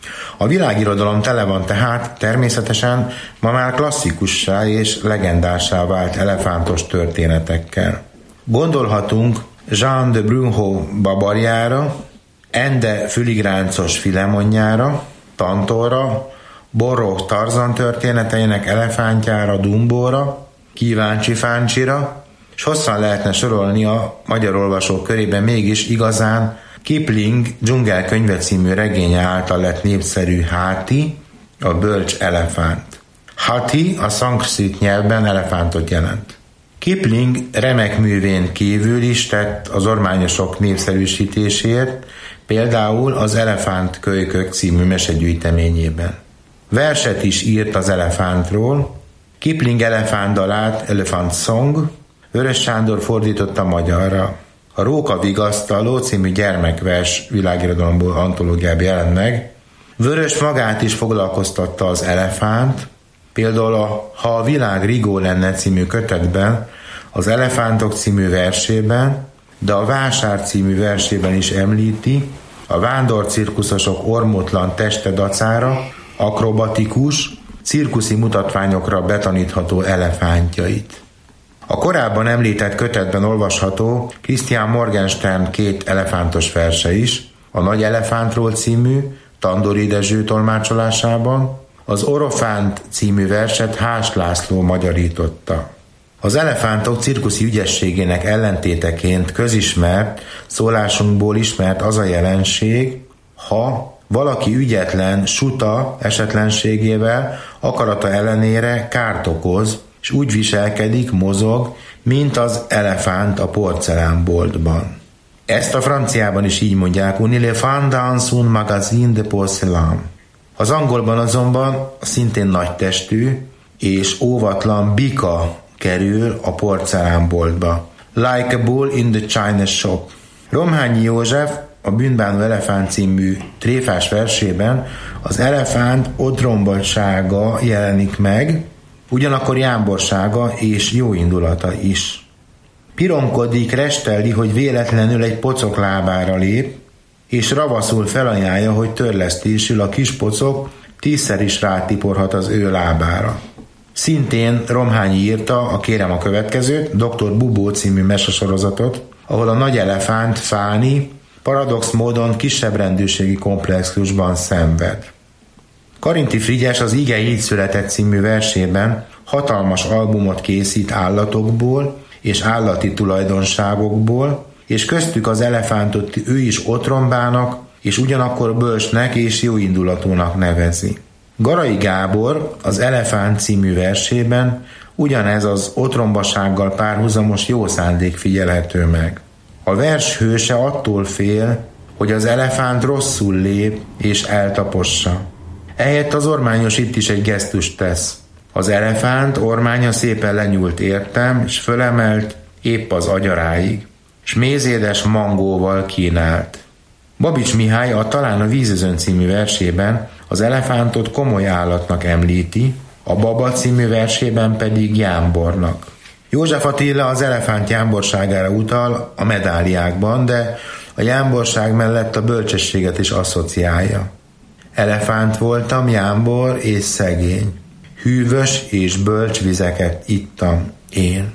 A világirodalom tele van tehát természetesen ma már klasszikussá és legendássá vált elefántos történetekkel. Gondolhatunk Jean de Brunhó babarjára, Ende füligráncos Filemonjára, Tantorra, Borró Tarzan történeteinek elefántjára, Dumbóra, Kíváncsi Fáncsira, és hosszan lehetne sorolni a magyar olvasók körében mégis igazán Kipling Dzsungelkönyve című regénye által lett népszerű Háti, a bölcs elefánt. Hati a szanszkrit nyelvben elefántot jelent. Kipling remek művén kívül is tett az ormányosok népszerűsítésért, például az Elefántkölykök című mesegyűjteményében. Verset is írt az elefántról, Kipling elefántdalát, Elephant Song, Vörös Sándor fordította magyarra. A Róka vigasztaló című gyermekvers világirodalomból antológiában jelent meg. Vörös magát is foglalkoztatta az elefánt, például Ha a világ rigó lenne című kötetben, az Elefántok című versében, de a Vásár című versében is említi a vándorcirkuszosok ormótlan teste dacára akrobatikus, cirkuszi mutatványokra betanítható elefántjait. A korábban említett kötetben olvasható Christian Morgenstern 2 elefántos verse is, a Nagy Elefántról című Tandori Dezső tolmácsolásában, az Orofánt című verset Hás László magyarította. Az elefántok cirkuszi ügyességének ellentéteként közismert, szólásunkból ismert az a jelenség, ha valaki ügyetlen, suta esetlenségével, akarata ellenére kárt okoz, és úgy viselkedik, mozog, mint az elefánt a porcelánboltban. Ezt a franciában is így mondják, un éléphant dans un magasin de porcelain. Az angolban azonban szintén nagy testű és óvatlan bika kerül a porcelánboltba. Like a bull in the china shop. Romhányi József a Bűnbánó elefánt című tréfás versében az elefánt otromboltsága jelenik meg, ugyanakkor jámborsága és jóindulata is. Pironkodik, restelli, hogy véletlenül egy pocok lábára lép, és ravaszul felajánlja, hogy törlesztésül a kis pocok 10-szer is rátiporhat az ő lábára. Szintén Romhányi írta a Kérem a következőt, Dr. Bubó című mesesorozatot, ahol a nagy elefánt, Fáni, paradox módon kisebb rendőrségi komplexusban szenved. Karinti Frigyes az Ige így született című versében hatalmas albumot készít állatokból és állati tulajdonságokból, és köztük az elefántot ő is otrombának, és ugyanakkor bölcsnek és jóindulatúnak nevezi. Garai Gábor az Elefánt című versében ugyanez az otrombasággal párhuzamos jó szándék figyelhető meg. A vers hőse attól fél, hogy az elefánt rosszul lép és eltapossa. Ehelyett az ormányos itt is egy gesztust tesz. Az elefánt ormánya szépen lenyúlt értem, és fölemelt épp az agyaráig, s mézédes mangóval kínált. Babics Mihály a Talán a vízözön című versében az elefántot komoly állatnak említi, a Baba című versében pedig jámbornak. József Attila az elefánt jámborságára utal a medáliákban, de a jámborság mellett a bölcsességet is asszociálja. Elefánt voltam, jámbor és szegény. Hűvös és bölcs vizeket ittam én.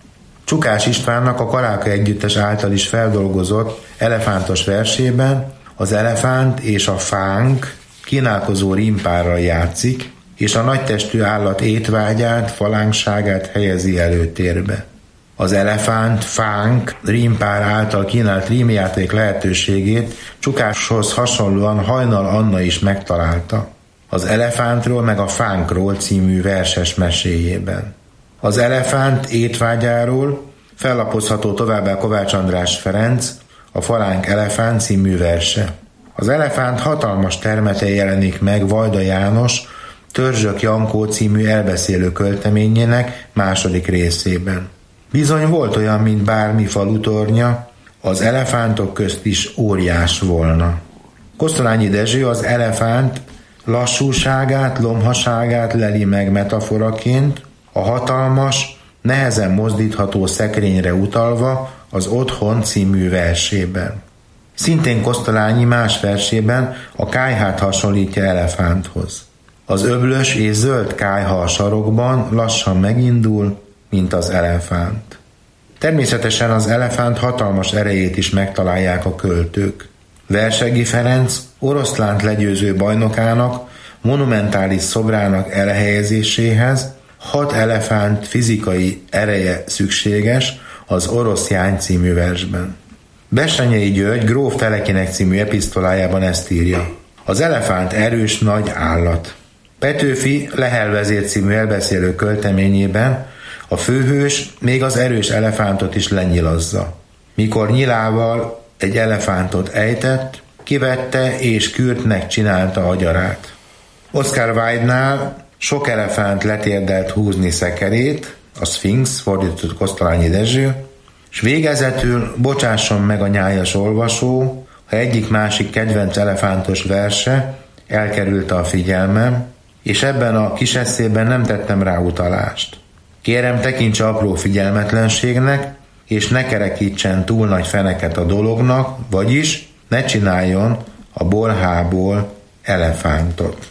Csukás Istvánnak a Kalálka együttes által is feldolgozott elefántos versében az elefánt és a fánk kínálkozó rímpárral játszik, és a nagytestű állat étvágyát, falánkságát helyezi előtérbe. Az elefánt, fánk, rímpár által kínált rímjáték lehetőségét Csukáshoz hasonlóan Hajnal Anna is megtalálta az Elefántról meg a Fánkról című verses meséjében. Az elefánt étvágyáról fellapozható továbbá Kovács András Ferenc a Falánk elefánt című verse. Az elefánt hatalmas termete jelenik meg Vajda János Törzsök Jankó című elbeszélő költeményének második részében. Bizony volt olyan, mint bármi falutornya, az elefántok közt is óriás volna. Kosztolányi Dezső az elefánt lassúságát, lomhaságát leli meg metaforaként, a hatalmas, nehezen mozdítható szekrényre utalva az Otthon című versében. Szintén Kosztolányi más versében a kályhát hasonlítja elefánthoz. Az öblös és zöld kályha a sarokban lassan megindul, mint az elefánt. Természetesen az elefánt hatalmas erejét is megtalálják a költők. Versegi Ferenc oroszlánt legyőző bajnokának monumentális szobrának elhelyezéséhez 6 elefánt fizikai ereje szükséges az Orosz Jány című versben. Bessenyei György Gróf Telekinek című episztolájában ezt írja. Az elefánt erős nagy állat. Petőfi Lehel vezér című elbeszélő költeményében a főhős még az erős elefántot is lenyilazza. Mikor nyilával egy elefántot ejtett, kivette és kürtnek csinálta agyarát. Oscar Wilde-nál sok elefánt letérdelt húzni szekerét, a Sphinx, fordított Kosztolányi Dezső, és végezetül bocsásson meg a nyájas olvasó, ha egyik-másik kedvenc elefántos verse elkerülte a figyelmem, és ebben a kis esszében nem tettem rá utalást. Kérem, tekintse apró figyelmetlenségnek, és ne kerekítsen túl nagy feneket a dolognak, vagyis ne csináljon a bolhából elefántot.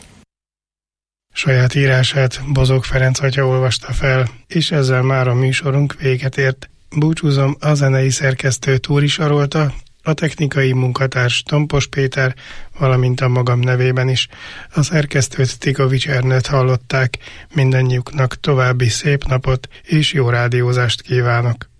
Saját írását Bozók Ferenc atya olvasta fel, és ezzel már a műsorunk véget ért. Búcsúzom, a zenei szerkesztő Túri Sarolta, a technikai munkatárs Tompos Péter, valamint a magam nevében is. A szerkesztőt Tikovics Ernőt hallották, mindannyiuknak további szép napot és jó rádiózást kívánok.